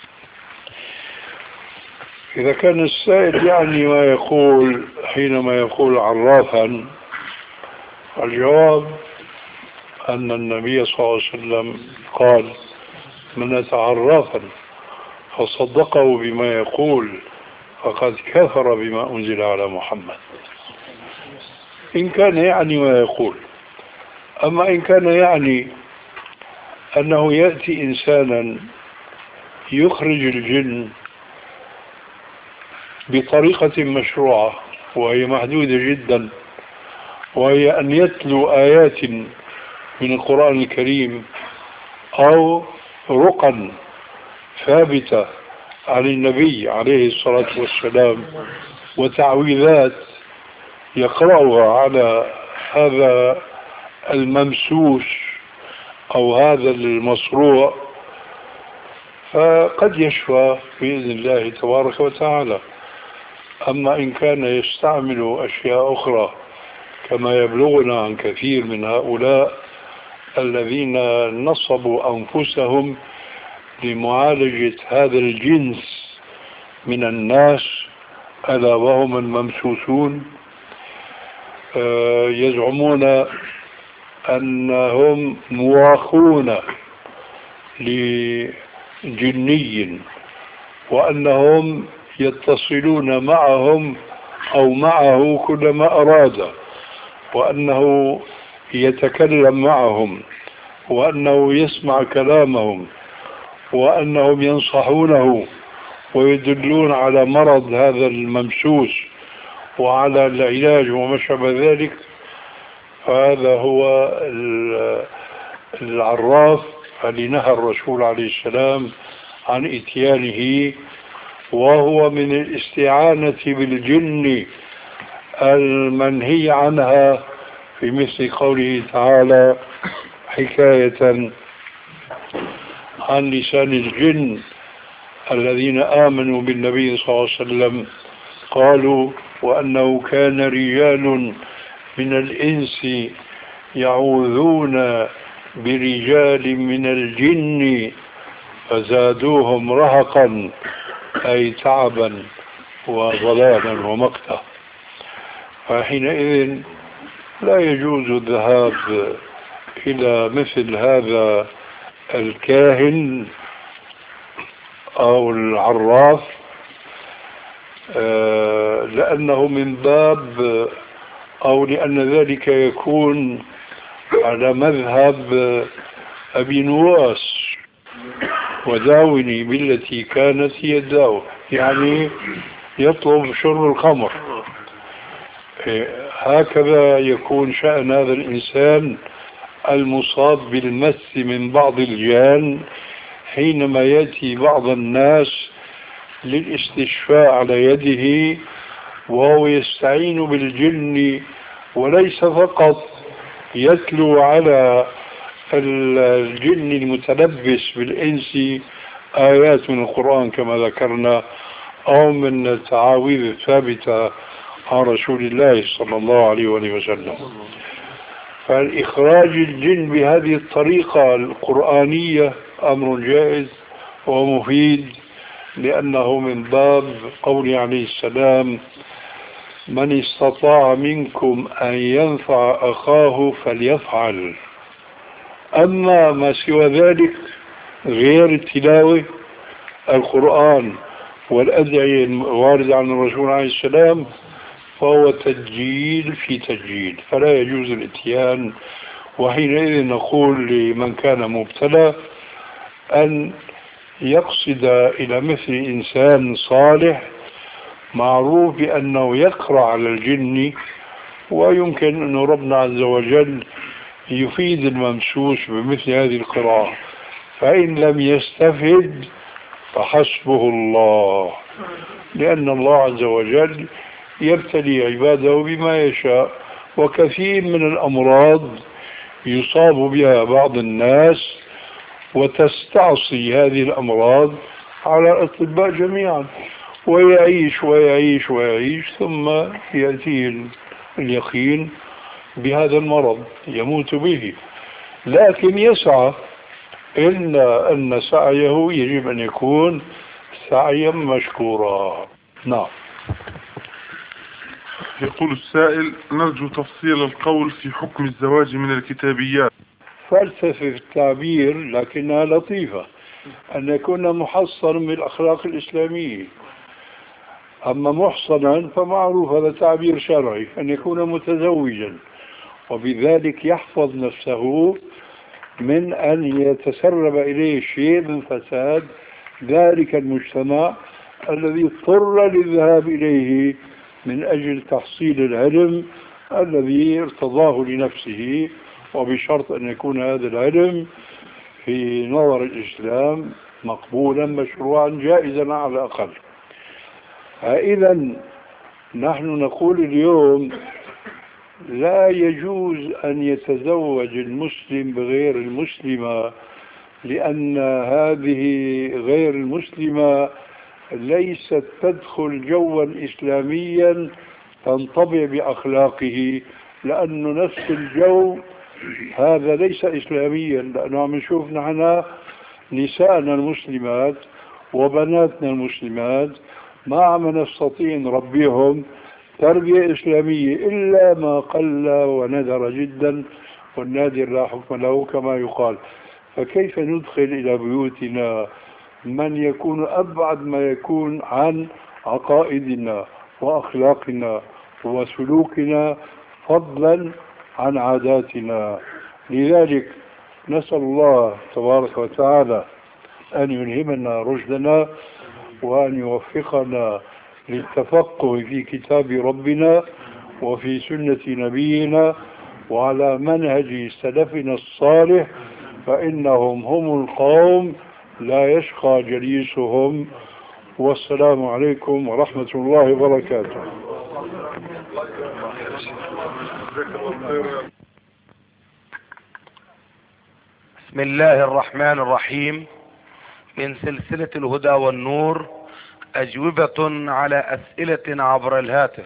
إذا كان السائل يعني ما يقول حينما يقول عرافا، الجواب أن النبي صلى الله عليه وسلم قال: من أتى عرافا فصدقه بما يقول فقد كفر بما أنزل على محمد. إن كان يعني ما يقول. أما إن كان يعني أنه يأتي إنسانا يخرج الجن بطريقة مشروعة وهي محدودة جدا، وهي أن يتلو آيات من القرآن الكريم أو رقا ثابتة عن النبي عليه الصلاة والسلام وتعويذات يقرأها على هذا الممسوس أو هذا المصروع، فقد يشفى بإذن الله تبارك وتعالى. أما إن كان يستعمل أشياء أخرى كما يبلغنا عن كثير من هؤلاء الذين نصبوا أنفسهم لمعالجة هذا الجنس من الناس ألا وهم الممسوسون، يزعمون أنهم مواخون لجني وأنهم يتصلون معهم أو معه كلما أراد، وأنه يتكلم معهم، وأنه يسمع كلامهم، وأنهم ينصحونه ويدلون على مرض هذا الممسوس وعلى العلاج وما شابه ذلك. فهذا هو العراف الذي نهى الرسول عليه السلام عن إتيانه، وهو من الاستعانة بالجن المنهي عنها في مثل قوله تعالى حكاية عن لسان الجن الذين آمنوا بالنبي صلى الله عليه وسلم، قالوا: وأنه كان رجال من الإنس يعوذون برجال من الجن فزادوهم رهقا، أي تعبا وظلاما ومقتا. فحينئذ لا يجوز الذهاب إلى مثل هذا الكاهن أو العراف، لأنه من باب أو لأن ذلك يكون على مذهب أبي نواس: وداوني بالتي كانت هي الداو، يعني يطلب شرب الخمر. هكذا يكون شأن هذا الإنسان المصاب بالمس من بعض الجان حينما يأتي بعض الناس للاستشفاء على يده وهو يستعين بالجن، وليس فقط يتلو على الجن المتلبس بالإنس آيات من القرآن كما ذكرنا أو من التعاويذ الثابتة عن رسول الله صلى الله عليه وآله وسلم. فالإخراج الجن بهذه الطريقة القرآنية أمر جائز ومفيد، لأنه من باب قول عليه السلام: من استطاع منكم أن ينفع أخاه فليفعل. أما ما سوى ذلك غير التلاوة القرآن والأدعية الواردة عن الرسول عليه السلام فهو تسجيل في تسجيل، فلا يجوز الاتيان. وحينئذ نقول لمن كان مبتلى أن يقصد إلى مثل إنسان صالح معروف بأنه يقرأ على الجن، ويمكن أن ربنا عز وجل يفيد الممسوس بمثل هذه القراءة، فإن لم يستفد فحسبه الله، لأن الله عز وجل يبتلي عباده بما يشاء. وكثير من الأمراض يصاب بها بعض الناس وتستعصي هذه الأمراض على الأطباء جميعا، ويعيش ويعيش ويعيش ثم يأتيه اليقين بهذا المرض يموت به، لكن يسعى، إلا أن سعيه يجب أن يكون سعيا مشكورا. نعم. يقول السائل: نرجو تفصيل القول في حكم الزواج من الكتابيات. فلسفة التعبير لكنها لطيفة، أن يكون محصنا من الأخلاق الإسلامية. أما محصنا فمعروف هذا تعبير شرعي، أن يكون متزوجا وبذلك يحفظ نفسه من أن يتسرب إليه شيء من فساد ذلك المجتمع الذي اضطر للذهاب إليه من أجل تحصيل العلم الذي ارتضاه لنفسه، وبشرط أن يكون هذا العلم في نظر الإسلام مقبولا مشروعا جائزا على الأقل. إذا نحن نقول اليوم لا يجوز أن يتزوج المسلم بغير المسلمة، لأن هذه غير المسلمة ليست تدخل جوا إسلاميا تنطبع بأخلاقه، لأنه نفس الجو هذا ليس إسلاميا. لأنه عم نشوف نحن نساءنا المسلمات وبناتنا المسلمات ما عم نستطيع نربيهم تربية إسلامية إلا ما قل وندر جدا، والنادر لا حكم له كما يقال. فكيف ندخل إلى بيوتنا من يكون أبعد ما يكون عن عقائدنا وأخلاقنا وسلوكنا فضلا عن عاداتنا؟ لذلك نسأل الله تبارك وتعالى أن يلهمنا رشدنا وأن يوفقنا للتفقه في كتاب ربنا وفي سنة نبينا وعلى منهج سلفنا الصالح، فإنهم هم القوم لا يشقى جليسهم. والسلام عليكم ورحمة الله وبركاته. بسم الله الرحمن الرحيم. من سلسلة الهدى والنور، أجوبة على أسئلة عبر الهاتف.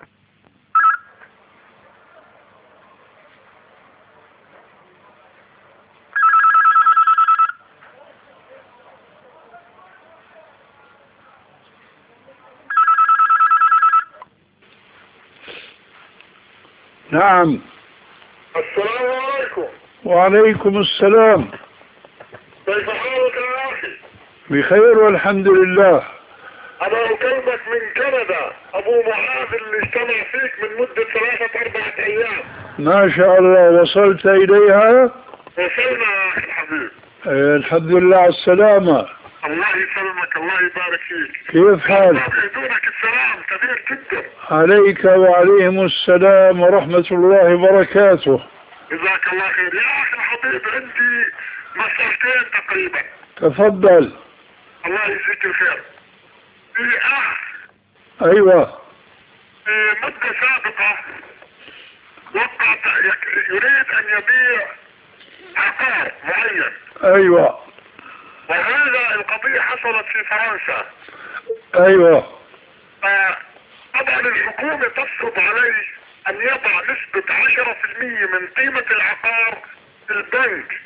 نعم. السلام عليكم. وعليكم السلام. كيف حالك يا أخي؟ بخير والحمد لله. أنا أكلمك من كندا، أبو معاذ اللي اجتمع فيك من مدة ثلاثة أربعة أيام. ما شاء الله، وصلت إليها؟ وصلنا يا أخي الحبيب. آه الحمد لله على السلامة. الله يسلمك، الله يبارك فيك. كيف حالك؟ يدونك السلام كبير جدا. عليك وعليهم السلام ورحمة الله وبركاته. جزاك الله خير. يا أخي الحبيب عندي مسألتين تقريبا. تفضل. الله يجزيك الخير. في أخ أيوة. في مدة سابقة وقع يريد أن يبيع عقار معين. أيوة. وهذا القضية حصلت في فرنسا. ايوه. طبعا الحكومة تفرض عليه ان يضع نسبة عشرة في المية من قيمة العقار في البنك،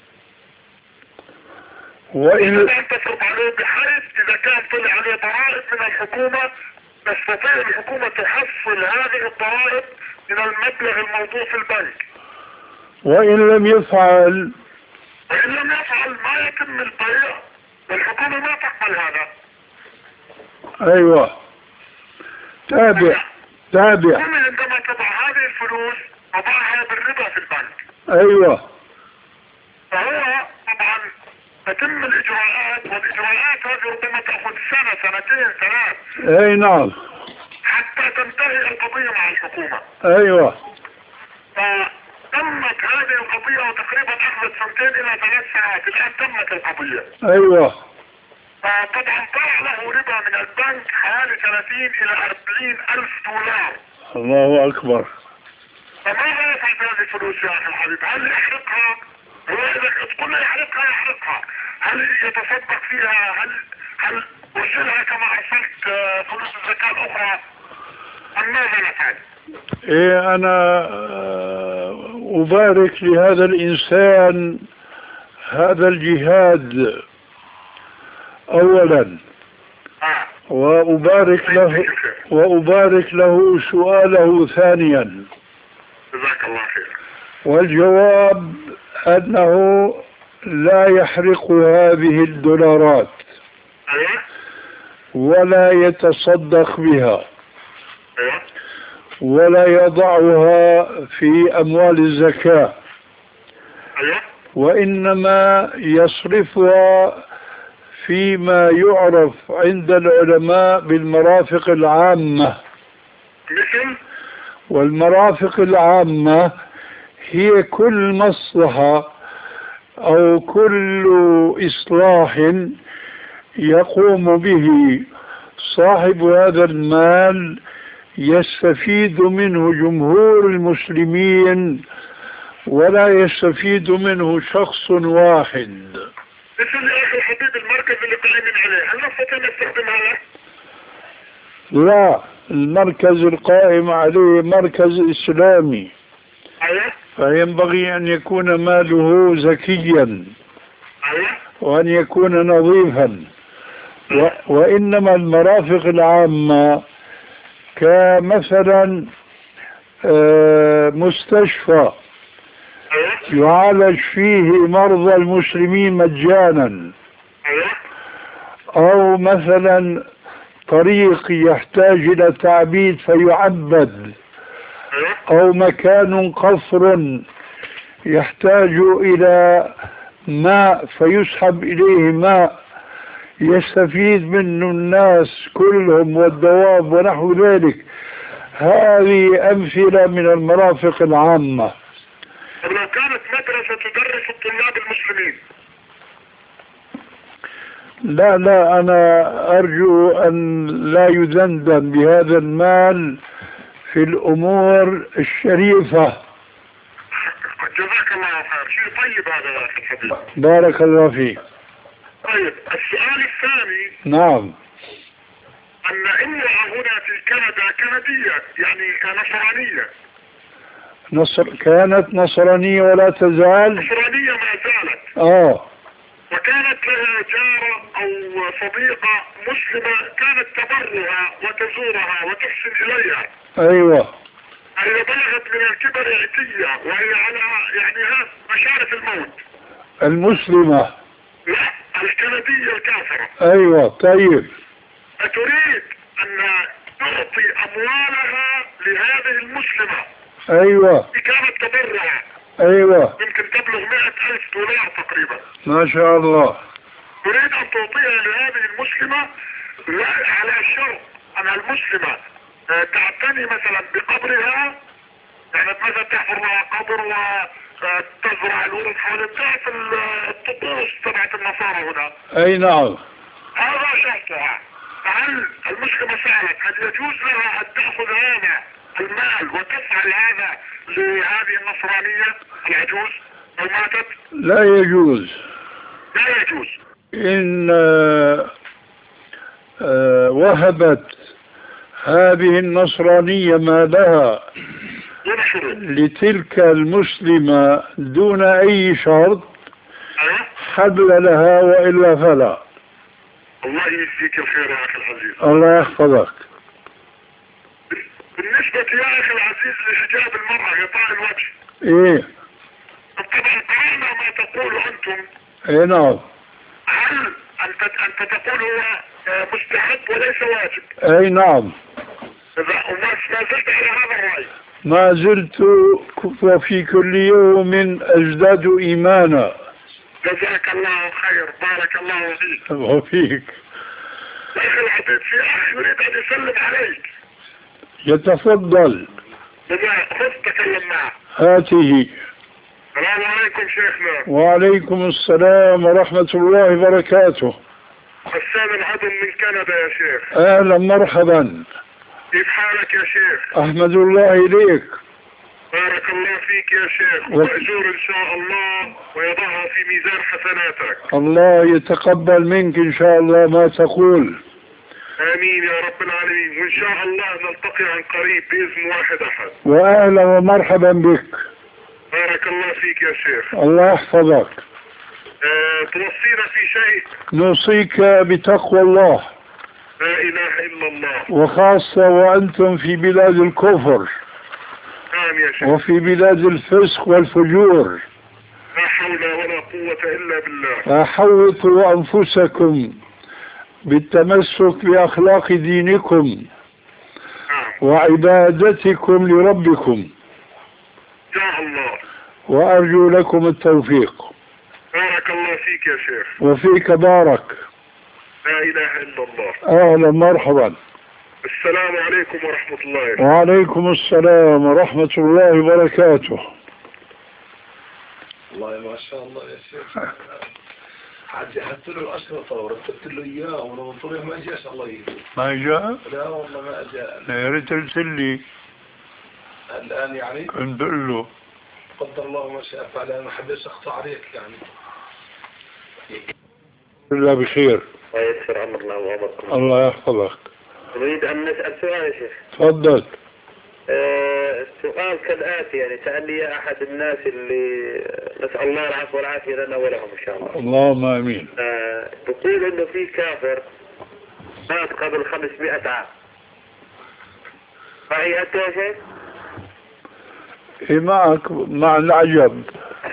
وإن طبعا تفرض عليه بحيث اذا كان طلع عليه ضرائب من الحكومة تستطيع الحكومة تحصل هذه الضرائب من المبلغ الموضوع في البنك. وإن لم يفعل وإن لم يفعل ما يتم البيع، والحكومة ما تقبل هذا. ايوه. تابع تابع. الحكومة عندما تضع هذه الفلوس تضعها بالربا في البنك. ايوه. فهو طبعا تتم الاجراءات، والاجراءات هذه ربما تأخذ سنة سنتين ثلاث. اي نعم. حتى تنتهي القضية مع الحكومة. ايوه. فتمت هذه القضية وتقريبا اخذت سنتين الى ثلاث ساعات، الان تمت القضية. ايوه. فطبعا طلع له ربا من البنك حوالي ثلاثين الى اربعين الف دولار. الله اكبر. فماذا يفعل بهذه الفلوس يا اخي الحبيب؟ هل يحرقها؟ هو اذا تقول له يحرقها يحرقها. هل يتصدق فيها؟ هل هل يرسلها كما ارسلت فلوس الزكاة الاخرى؟ ام ماذا نفعل؟ ايه انا ابارك لهذا الانسان هذا الجهاد اولا، آه. وابارك له وابارك له سؤاله ثانيا. جزاك الله خير. والجواب انه لا يحرق هذه الدولارات ايوه. ولا يتصدق بها ايوه. ولا يضعها في اموال الزكاة، ايوه. وانما يصرفها فيما يعرف عند العلماء بالمرافق العامة. مثل؟ والمرافق العامة هي كل مصلحة أو كل إصلاح يقوم به صاحب هذا المال يستفيد منه جمهور المسلمين ولا يستفيد منه شخص واحد. مثل يا اخي الحبيب المركز اللي قائمين عليه، هل نستطيع نستخدم هذا؟ لا، المركز القائم عليه مركز إسلامي. ايوه. فينبغي أن يكون ماله زكيا ايوه. وأن يكون نظيفا، و... وإنما المرافق العامة كمثلا مستشفى يعالج فيه مرضى المسلمين مجانا، أو مثلا طريق يحتاج إلى تعبيد فيعبد، أو مكان قصر يحتاج إلى ماء فيسحب إليه ماء يستفيد منه الناس كلهم والدواب ونحو ذلك. هذه أمثلة من المرافق العامة. لو كانت مدرسة تدرس الطلاب المسلمين؟ لا لا، أنا أرجو أن لا يذندن بهذا المال في الأمور الشريفة. جزاك الله خير، شيء طيب هذا يا أخي الحبيب. بارك الله فيك. طيب السؤال الثاني. نعم. أن امرأة هنا في كندا كندية يعني كنصرانية. نصر كانت نصرانية ولا تزال؟ نصرانية ما زالت. آه. وكانت لها جارة أو صديقة مسلمة كانت تبرها وتزورها وتحسن إليها. أيوة. هي بلغت من الكبر عتية وهي على يعني ها مشارف الموت. المسلمة؟ لا، الكندية الكافرة. أيوة. طيب. فتريد أن تعطي أموالها لهذه المسلمة. أيوة. كانت تبرها. أيوة. يمكن تبلغ مئة ألف دولار تقريبا. ما شاء الله. تريد أن تعطيها لهذه المسلمة لا على شرط أن المسلمة تعتني مثلا بقبرها، يعني مثلا تحفر لها قبر وتزرع الورد حول تعرف الطقوس تبعت النصارى هنا. أي نعم. هذا شرطها. هل المسلمة سألت هل يجوز لها أن تأخذ هذا المال وتفعل هذا لهذه النصرانية العجوز لو ماتت؟ لا يجوز. لا يجوز. إن آه، آه، وهبت هذه النصرانية مالها ينشره. لتلك المسلمة دون أي شرط أيوه. حل لها وإلا فلا. الله يجزيك الخير يا أخي العزيز. الله يحفظك. بالنسبة يا أخي العزيز لحجاب المرأة غطاء الوجه. إيه. طبعا قرانا ما تقول أنتم. إيه نعم. هل أنت أنت تقول هو مستحب وليس واجب؟ أي نعم. إذا وما ما زلت على هذا الرأي. ما زلت وفي كل يوم أزداد إيمانا. جزاك الله خير، بارك الله فيك. وفيك. يا أخي العزيز في أخ يريد أن يسلم عليك. يتفضل. خذ تكلم معه. هاته. السلام عليكم شيخنا. وعليكم السلام ورحمة الله وبركاته. حسان العدم من كندا يا شيخ. أهلا مرحبا. كيف حالك يا شيخ؟ أحمد الله إليك. بارك الله فيك يا شيخ، ومأجور إن شاء الله ويضعها في ميزان حسناتك. الله يتقبل منك إن شاء الله ما تقول. آمين يا رب العالمين، وإن شاء الله نلتقي عن قريب بإذن واحد أحد. وأهلا ومرحبا بك. بارك الله فيك يا شيخ. الله يحفظك. أه توصينا في شيء؟ نوصيك بتقوى الله. لا إله إلا الله. وخاصة وأنتم في بلاد الكفر. نعم يا شيخ. وفي بلاد الفسق والفجور. لا حول ولا قوة إلا بالله. فحوطوا أنفسكم بالتمسك بأخلاق دينكم وعبادتكم لربكم. يا الله. وأرجو لكم التوفيق. بارك الله فيك يا شيخ. وفيك بارك. لا إله إلا الله. أهلا مرحبا. السلام عليكم ورحمة الله. وعليكم السلام ورحمة الله وبركاته. والله ما شاء الله يا شيخ. حد حط له الأشرطة ورتبت له إياه ولو طلع ما جاش الله يهديه. ما جاء؟ لا والله ما جاء. يا ريت ارسل لي. الآن يعني؟ كنت بقول له. قدر الله ما شاء فعل. أنا ما حبيتش أقطع عليك يعني. الله بخير. ويسر أمرنا وأمركم. الله يحفظك. نريد أن نسأل سؤال يا شيخ. تفضل. آه السؤال كالآتي، يعني سألني أحد الناس اللي نسأل الله العفو والعافية لنا ولهم إن شاء الله. اللهم آمين. آه بقول إنه في كافر مات قبل خمسمائة عام. معي أنت يا شيخ؟ إيه معك مع العجب.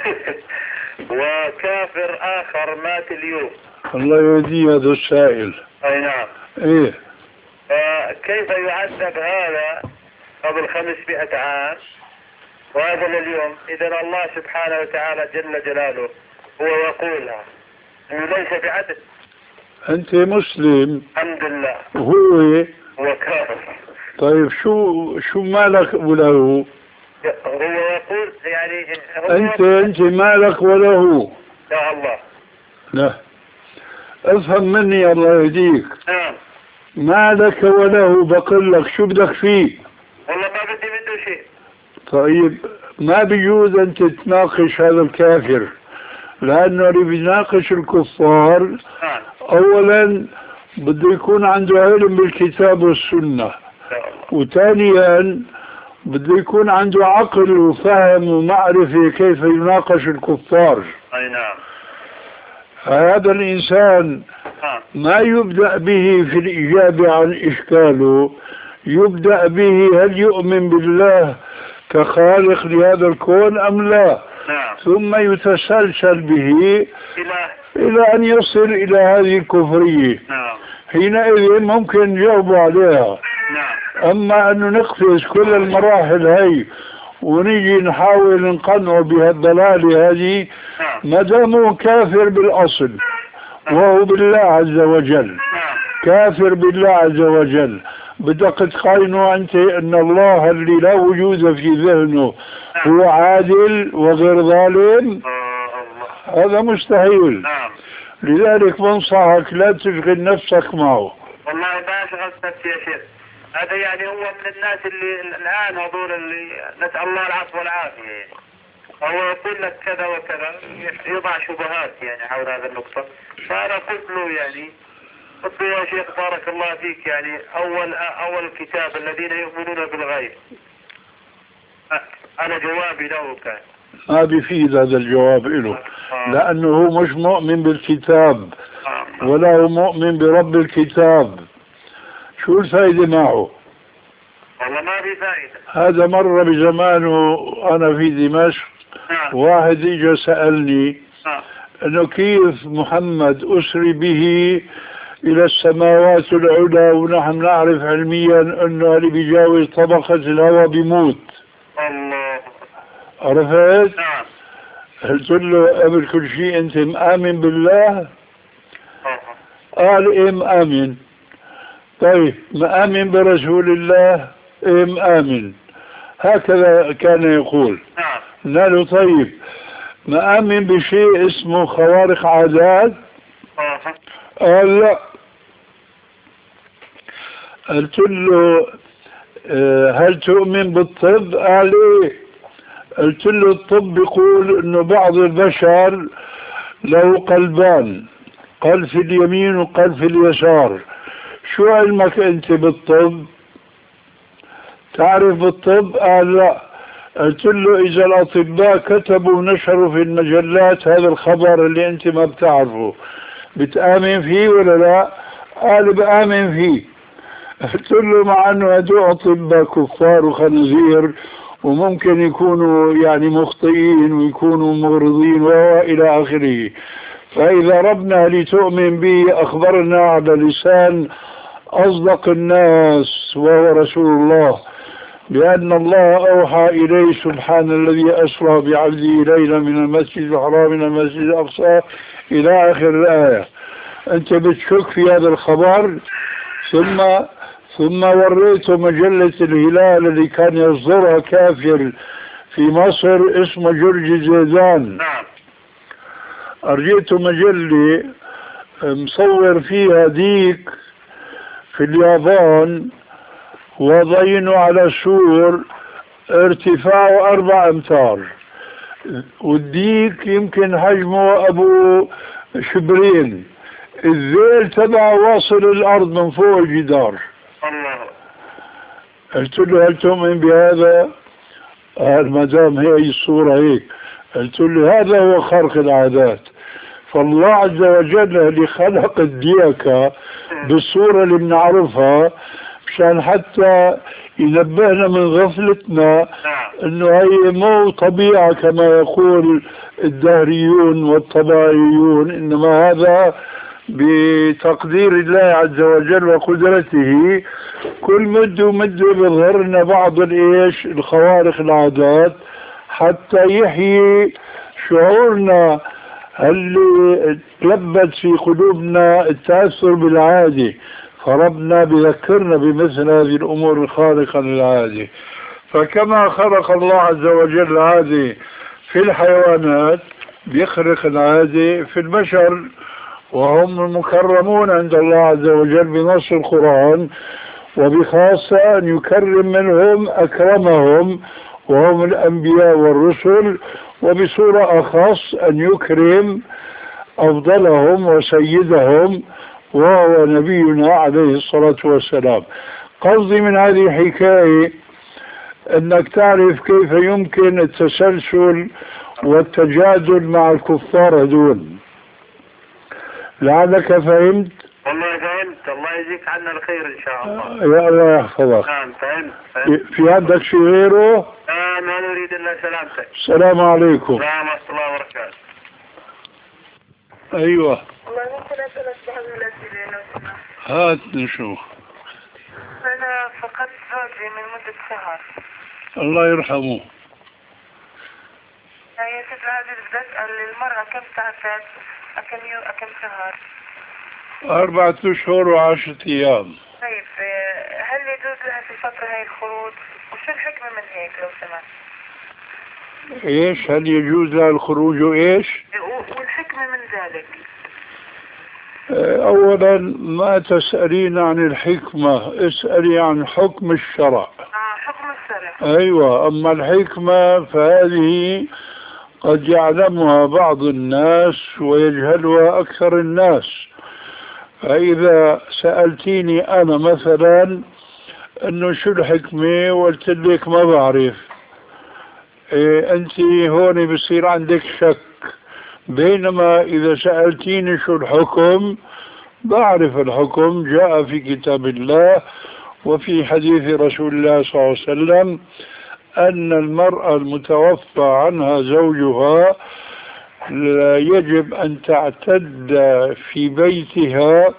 وكافر آخر مات اليوم. الله يهدي هذا السائل. أي نعم. إيه. فكيف يعذب هذا قبل خمسمائة عام وهذا لليوم؟ إذن الله سبحانه وتعالى جل جلاله هو يقولها إنه ليس بعدل. أنت مسلم. الحمد لله. هو هو كافر. طيب شو شو مالك وله؟ هو يقول يعني هو أنت أنت مالك وله. يا الله. لا افهم مني الله يهديك. نعم. مالك وله بقول لك شو بدك فيه؟ والله ما بدي منه شيء. طيب ما بيجوز أن تتناقش هذا الكافر، لأنه اللي بيناقش الكفار نعم. أولا بده يكون عنده علم بالكتاب والسنة، وثانيا بده يكون عنده عقل وفهم ومعرفة كيف يناقش الكفار. أي نعم. هذا الإنسان ما يبدأ به في الإجابة عن إشكاله، يبدأ به هل يؤمن بالله كخالق لهذا الكون أم لا. نعم. ثم يتسلسل به إلى إلى أن يصل إلى هذه الكفرية. نعم. حينئذ ممكن نجاوبوا عليها. نعم. أما أنه نقفز كل المراحل هاي ونيجي نحاول نقنعه بهالضلالة هذه ما دامه كافر بالأصل وهو بالله عز وجل، كافر بالله عز وجل، بدك تقارنه أنت أن الله اللي لا وجود في ذهنه هو عادل وغير ظالم؟ هذا مستحيل. لذلك بنصحك لا تشغل نفسك معه. والله ما شغلت نفسي يا شيخ، هذا يعني هو من الناس اللي الآن هذول اللي نسأل الله العفو والعافية. هو يقول لك كذا وكذا، يضع شبهات يعني حول هذا النقطة. فأنا قلت له يعني قلت له يا شيخ بارك الله فيك، يعني أول أول الكتاب الذين يؤمنون بالغيب، أنا جوابي له كان ما بيفيد هذا الجواب له، لأنه هو مش مؤمن بالكتاب ولا هو مؤمن برب الكتاب. شو الفائدة معه؟ والله ما في فائدة. هذا مر بزمانه أنا في دمشق، واحد اجى سألني انه كيف محمد اسري به الى السماوات العلى ونحن نعرف علميا انه اللي بيجاوز طبقة الهواء بيموت. الله. عرفت؟ قلت له قبل كل شيء انت مآمن بالله؟ قال ايه مآمن. طيب مآمن برسول الله؟ ايه مآمن. هكذا كان يقول. قلنا له طيب مآمن بشيء اسمه خوارق عادات؟ قال لا. قلت له هل تؤمن بالطب؟ قال ايه. قلت له الطب يقول انه بعض البشر له قلبان، قلب في اليمين وقلب في اليسار. شو علمك انت بالطب؟ تعرف بالطب؟ قال لا. قلت له إذا الأطباء كتبوا ونشروا في المجلات هذا الخبر اللي أنت ما بتعرفه بتآمن فيه ولا لا؟ قال بآمن فيه. قلت له مع أنه هدول أطباء كفار وخنزير وممكن يكونوا يعني مخطئين ويكونوا مغرضين وإلى آخره، فإذا ربنا لتؤمن به أخبرنا على لسان أصدق الناس وهو رسول الله بأن الله أوحى إليه سبحان الذي أسرى بعبده ليلا من المسجد الحرام من المسجد الأقصى إلى آخر الآية. أنت بتشك في هذا الخبر؟ ثم ثم وريته مجلة الهلال اللي كان يصدرها كافر في مصر اسمه جورج زيدان. أرجيته مجلة مصور فيها ديك في اليابان وضعينه على سور ارتفاعه أربع أمتار، والديك يمكن حجمه أبو شبرين، الذيل تبعه واصل الأرض من فوق الجدار. قلت له هل تؤمن بهذا؟ قال ما دام هي الصورة هيك. قلت له هذا هو خرق العادات، فالله عز وجل اللي خلق الديكة بالصورة اللي بنعرفها مشان حتى ينبهنا من غفلتنا انه هي مو طبيعة كما يقول الدهريون والطبيعيون، انما هذا بتقدير الله عز وجل وقدرته. كل مد ومد بيظهر لنا بعض الايش الخوارق العادات حتى يحيي شعورنا اللي تلبت في قلوبنا التأثر بالعادة، فربنا بذكرنا بمثل هذه الأمور الخارقة للعادة. فكما خلق الله عز وجل العادة في الحيوانات بيخرق العادة في البشر، وهم مكرمون عند الله عز وجل بنص القرآن، وبخاصة أن يكرم منهم أكرمهم وهم الأنبياء والرسل، وبصورة أخص أن يكرم أفضلهم وسيدهم وهو نبينا عليه الصلاة والسلام. قصدي من هذه الحكاية أنك تعرف كيف يمكن التسلسل والتجادل مع الكفار هذول. لعلك فهمت؟ والله فهمت، الله يجزيك عنا الخير إن شاء الله. يا الله يحفظك. نعم فهمت, فهمت. في عندك شيء غيره؟ آه ما نريد إلا سلامتك. السلام عليكم. السلام ورحمة الله وبركاته. أيوة. والله ممكن أسألك بعض الأسئلة لو سمحت؟ هات نشوف. أنا فقدت زوجي من مدة شهر. الله يرحمه. يا ست العزيز بدي أسأل المرأة كم تعتد؟ كم يوم كم شهر؟ أربعة أشهر وعشرة أيام. طيب هل يجوز لها في الفترة هاي الخروج؟ وشو الحكمة من هيك لو سمحت؟ إيش هل يجوز لها الخروج وإيش؟ والحكمة من ذلك؟ أولا ما تسألين عن الحكمة، اسألي عن حكم الشرع. آه حكم الشرع. أيوة، أما الحكمة فهذه قد يعلمها بعض الناس ويجهلها أكثر الناس. فإذا سألتيني أنا مثلا أنه شو الحكمة وقلت لك ما بعرف، إيه أنت هون بصير عندك شك. بينما إذا سألتيني شو الحكم بعرف الحكم، جاء في كتاب الله وفي حديث رسول الله صلى الله عليه وسلم أن المرأة المتوفى عنها زوجها لا يجب أن تعتد في بيتها،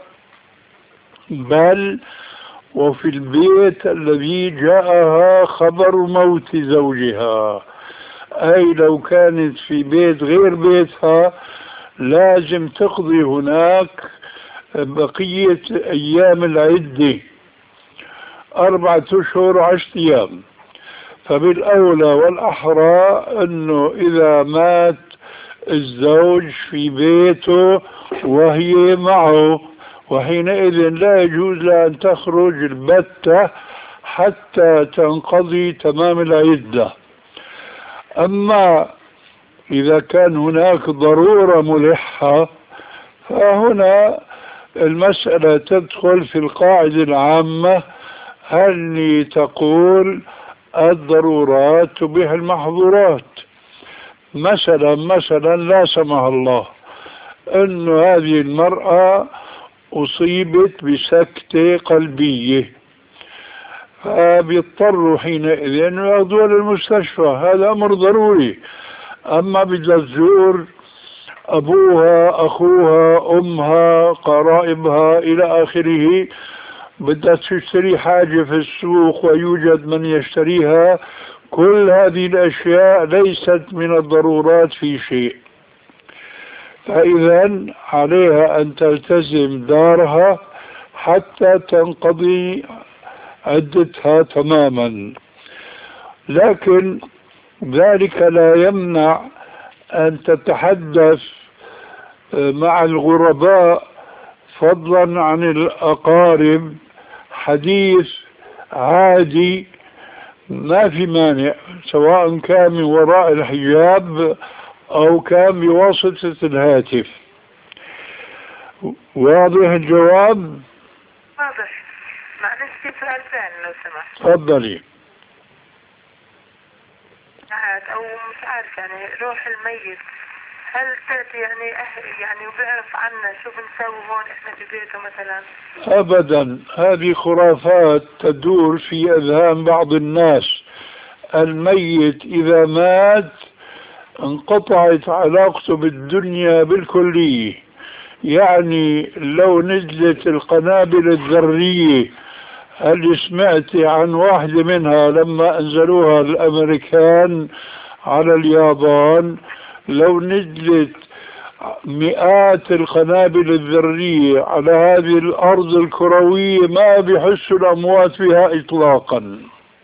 بل وفي البيت الذي جاءها خبر موت زوجها. أي لو كانت في بيت غير بيتها لازم تقضي هناك بقية أيام العدة، أربعة أشهر وعشرة أيام. فبالأولى والأحرى أنه إذا مات الزوج في بيته وهي معه، وحينئذ لا يجوز لها أن تخرج البتة حتى تنقضي تمام العدة. أما إذا كان هناك ضرورة ملحة فهنا المسألة تدخل في القاعدة العامة اللي تقول الضرورات تبيح المحظورات. مثلا مثلا لا سمح الله أن هذه المرأة أصيبت بسكتة قلبية، فبيضطروا حينئذ أن يأخذوها للمستشفى، هذا أمر ضروري. أما بدها تزور أبوها، أخوها، أمها، قرائبها إلى آخره، بدها تشتري حاجة في السوق ويوجد من يشتريها، كل هذه الأشياء ليست من الضرورات في شيء. فإذا عليها أن تلتزم دارها حتى تنقضي عدتها تماما، لكن ذلك لا يمنع أن تتحدث مع الغرباء فضلا عن الأقارب حديث عادي ما في مانع، سواء كان من وراء الحجاب أو كان بواسطة الهاتف. واضح الجواب؟ واضح. معلش في سؤال ثاني لو سمحت. تفضلي. أو مش عارف يعني روح الميت هل تأتي يعني أهل يعني وبيعرف عنا شو بنسوي هون إحنا في بيته مثلا؟ أبدا، هذه خرافات تدور في أذهان بعض الناس. الميت إذا مات انقطعت علاقته بالدنيا بالكلية، يعني لو نزلت القنابل الذرية، هل سمعت عن واحدة منها لما أنزلوها الأمريكان على اليابان؟ لو نزلت مئات القنابل الذرية على هذه الأرض الكروية ما بيحسوا الأموات بها إطلاقا.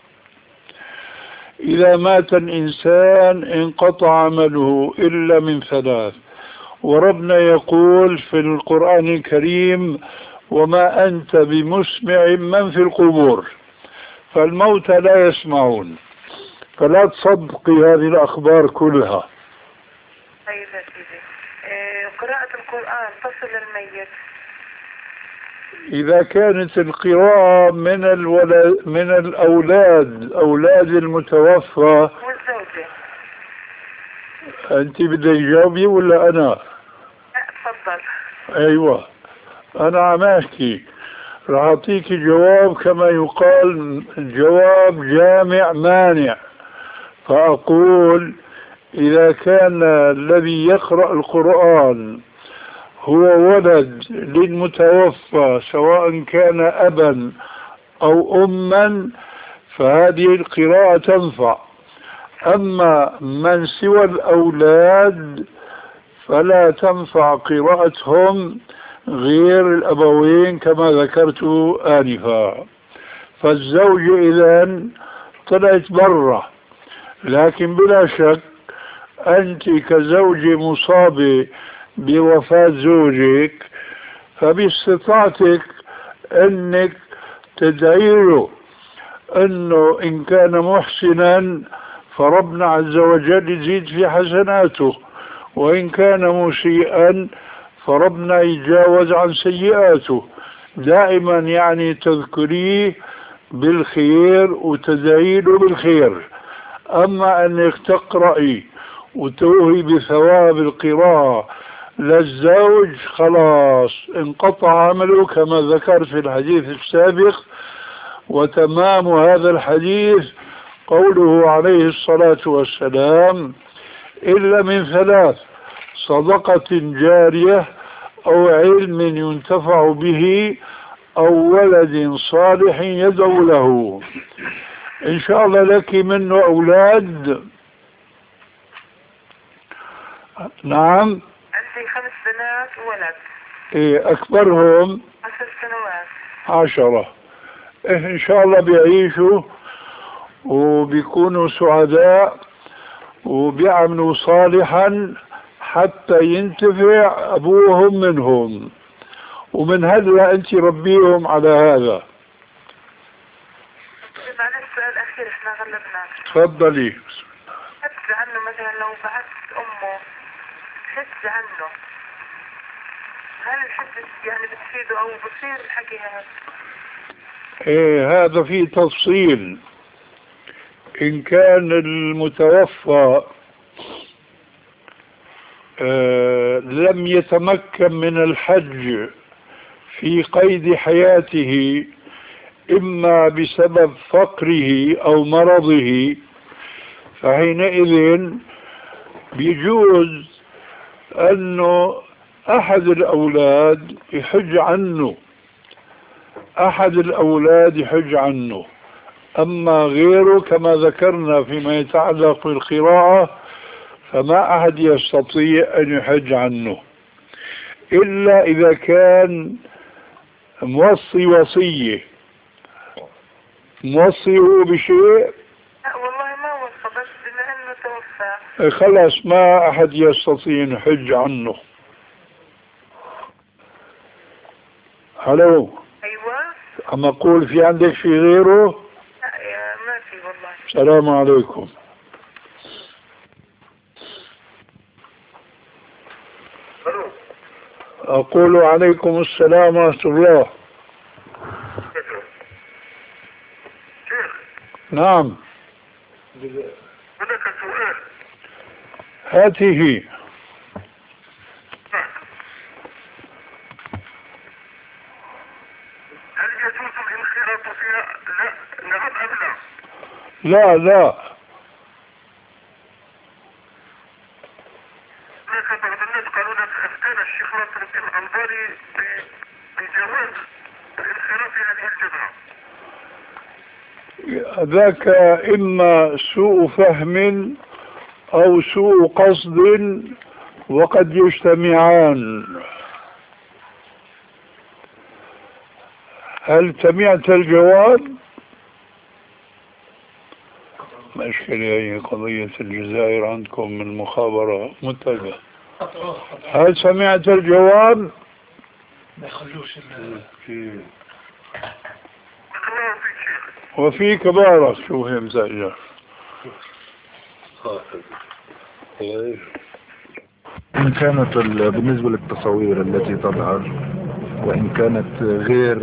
إذا مات الإنسان انقطع عمله إلا من ثلاث، وربنا يقول في القرآن الكريم وما أنت بمسمع من في القبور، فالموتى لا يسمعون، فلا تصدقي هذه الأخبار كلها. طيب يا سيدي، قراءة القرآن تصل للميت؟ إذا كانت القراءة من الولد من الأولاد أولاد المتوفى. والزوجة. أنت بدك تجاوبي ولا أنا؟ لا تفضل. أيوة أنا عم أحكي، راح أعطيك جواب كما يقال جواب جامع مانع. فأقول إذا كان الذي يقرأ القرآن هو ولد للمتوفى سواء كان أبا أو أما فهذه القراءة تنفع. أما من سوى الأولاد فلا تنفع قراءتهم غير الأبوين كما ذكرت آنفا. فالزوجة إذن طلعت برا، لكن بلا شك أنت كزوجة مصابة بوفاة زوجك فباستطاعتك أنك تدعي له أنه إن كان محسنا فربنا عز وجل يزيد في حسناته، وإن كان مسيئا فربنا يتجاوز عن سيئاته. دائما يعني تذكريه بالخير وتدعيله بالخير. أما أنك تقرأي وتوهي بثواب القراءة للزوج، خلاص انقطع عمله كما ذكرت في الحديث السابق. وتمام هذا الحديث قوله عليه الصلاة والسلام: إلا من ثلاث: صدقة جارية، أو علم ينتفع به، أو ولد صالح يدعو له. إن شاء الله لك منه أولاد؟ نعم. عندي خمس بنات وولد. إيه أكبرهم؟ عشر سنوات. عشرة. إيه إن شاء الله بيعيشوا وبيكونوا سعداء وبيعملوا صالحا حتى ينتفع أبوهم منهم، ومن هلا أنت ربيهم على هذا. معلش سؤال أخير إحنا غلبناك. تفضلي. حج عنه مثلا لو بعثت أمه حج عنه، هل الحج يعني بتفيده أو بصير الحكي هذا؟ إيه هذا فيه تفصيل. إن كان المتوفى آه لم يتمكن من الحج في قيد حياته، إما بسبب فقره أو مرضه، فحينئذ بيجوز أنه أحد الأولاد يحج عنه، أحد الأولاد يحج عنه. أما غيره كما ذكرنا فيما يتعلق بالقراءة فما أحد يستطيع أن يحج عنه، إلا إذا كان موصي وصية، موصيه بشيء. لا والله ما وصى، بس بما أنه توفى خلاص ما أحد يستطيع أن يحج عنه. هلو. أيوة. أما أقول في عندك في غيره؟ لا يا ما في والله. السلام عليكم. أقول عليكم السلام ورحمة الله. نعم. هناك سؤال. هاته. هل يجوز الانخراط فيها؟ لا نعم أم لا؟ لا لا. هناك بعض الناس قالوا لك أفتانا الشيخ ناصر الدين الأنباري بجواز الانخراط في هذه الجبهة. ذاك إما سوء فهم أو سوء قصد وقد يجتمعان. هل سمعت الجواب؟ مشكلة هي قضية الجزائر عندكم من المخابرة متابعة. هل سمعت الجواب؟ ما يخلوش وفيك بارك. شو هي مزاجة إن كانت بالنسبة للتصاوير التي تظهر وإن كانت غير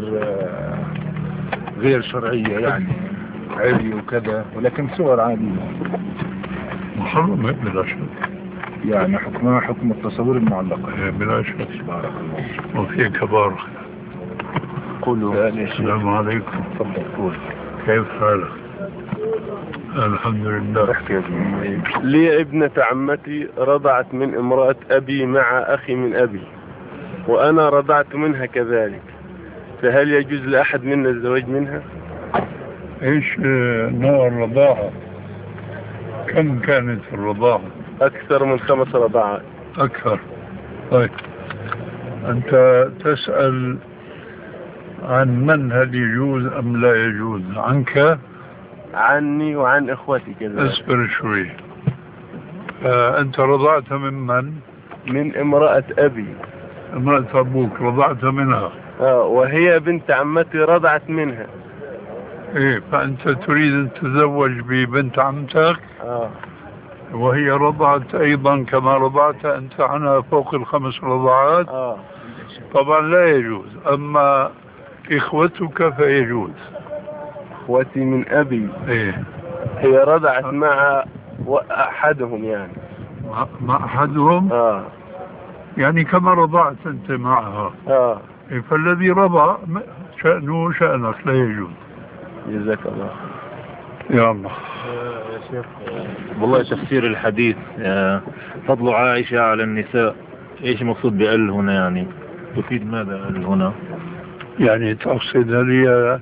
غير شرعية يعني عري وكذا، ولكن صور عادية محرمة بلا شك، يعني حكمها حكم التصاوير المعلقة بلا شك. بارك الله. وفيك بارك. قولوا. السلام عليكم. تفضل قول. كيف حالك؟ الحمد لله. احكي يا زلمة. لي ابنة عمتي رضعت من امرأة أبي مع أخي من أبي، وأنا رضعت منها كذلك، فهل يجوز لأحد منا الزواج منها؟ ايش نوع الرضاعة؟ كم كانت الرضاعة؟ أكثر من خمس رضاعات. أكثر. طيب أنت تسأل عن من هل يجوز أم لا يجوز؟ عنك؟ عني وعن إخوتي كذلك. اصبر شوي. أنت رضعت من من؟ من امرأة أبي. امرأة أبوك رضعت منها؟ آه وهي بنت عمتي رضعت منها. إيه، فأنت تريد أن تتزوج ببنت عمتك آه. وهي رضعت أيضا كما رضعت أنت عنها فوق الخمس رضعات. آه. طبعا لا يجوز. أما إخوتك فيجوز. إخوتي من أبي. إيه. هي رضعت مع أحدهم يعني. مع, مع أحدهم. آه. يعني كما رضعت أنت معها. آه. إيه، فالذي رضع شأنه شأنك لا يجوز. جزاك الله. يا الله. يا شيخ والله تفسير الحديث فضل عائشة على النساء، ايش مقصود بقل هنا؟ يعني تفيد ماذا قل هنا؟ يعني تقصد هل هي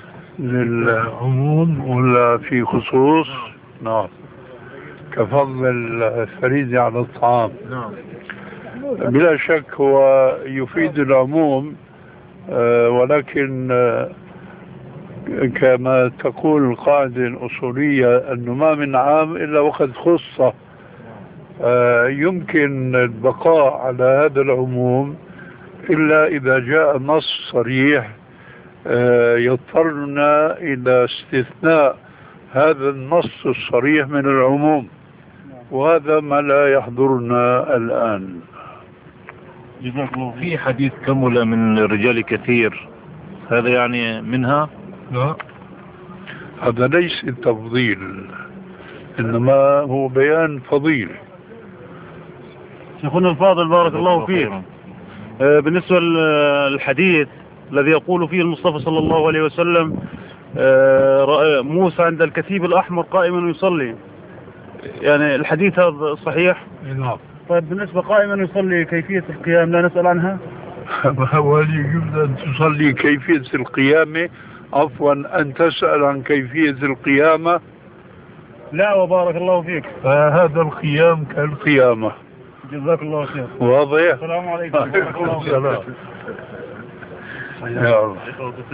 للعموم ولا في خصوص؟ نعم. كفضل الفريد على الطعام. نعم. بلا شك هو يفيد العموم، ولكن كما تقول القاعدة الأصولية أنه ما من عام إلا وقد خص. يمكن البقاء على هذا العموم إلا إذا جاء نص صريح يضطرنا إلى استثناء هذا النص الصريح من العموم، وهذا ما لا يحضرنا الآن. في حديث كمل من الرجال كثير، هذا يعني منها؟ لا، هذا ليس تفضيل، إنما هو بيان فضيل. شيخنا الفاضل بارك الله فيك، آه بالنسبة للحديث الذي يقول فيه المصطفى صلى الله عليه وسلم آه موسى عند الكثيب الأحمر قائما يصلي، يعني الحديث هذا صحيح؟ نعم. طيب بالنسبة قائما يصلي كيفية القيام لا نسأل عنها؟ هل يجوز أن تصلي كيفية القيامة؟ عفوا، أن تسأل عن كيفية القيامة؟ لا وبارك الله فيك. فهذا القيام كالقيامة. جزاك الله خير. واضح؟ السلام عليكم. السلام. يا الله.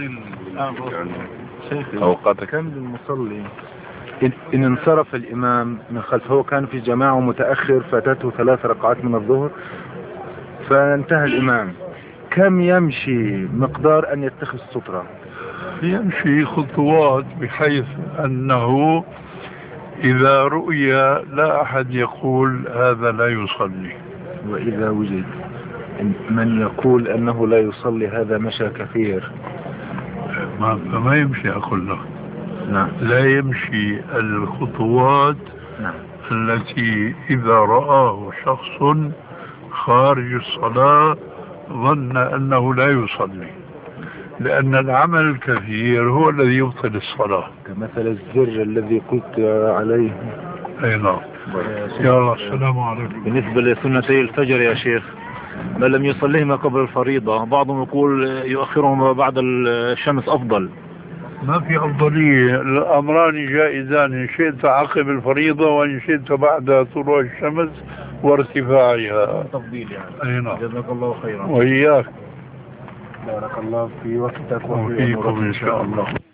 أوقات كان المصلي إن, إن انصرف الإمام من خلفه، هو كان في جماعة متأخر فاتته ثلاث ركعات من الظهر فانتهى الإمام، كم يمشي مقدار أن يتخذ سترة؟ يمشي خطوات بحيث أنه إذا رؤي لا أحد يقول هذا لا يصلي. وإذا وجد من يقول أنه لا يصلي هذا مشى كثير. ما, ما يمشي أقول له. نعم. لا يمشي الخطوات. نعم. التي إذا رآه شخص خارج الصلاة ظن أنه لا يصلي، لأن العمل الكثير هو الذي يبطل الصلاة، كمثل الزر الذي قلت عليه. أي نعم. يا الله. السلام عليكم. بالنسبة لسنتي الفجر يا شيخ، ما لم يصليهما قبل الفريضة، بعضهم يقول يؤخرهما بعد الشمس أفضل. ما في أفضلية، الأمران جائزان، إن شئت عقب الفريضة وإن شئت بعد طلوع الشمس وارتفاعها. تفضيل يعني. أي نعم. جزاك الله خيرا. وإياك. بارك الله في وقتك وفيكم إن شاء الله.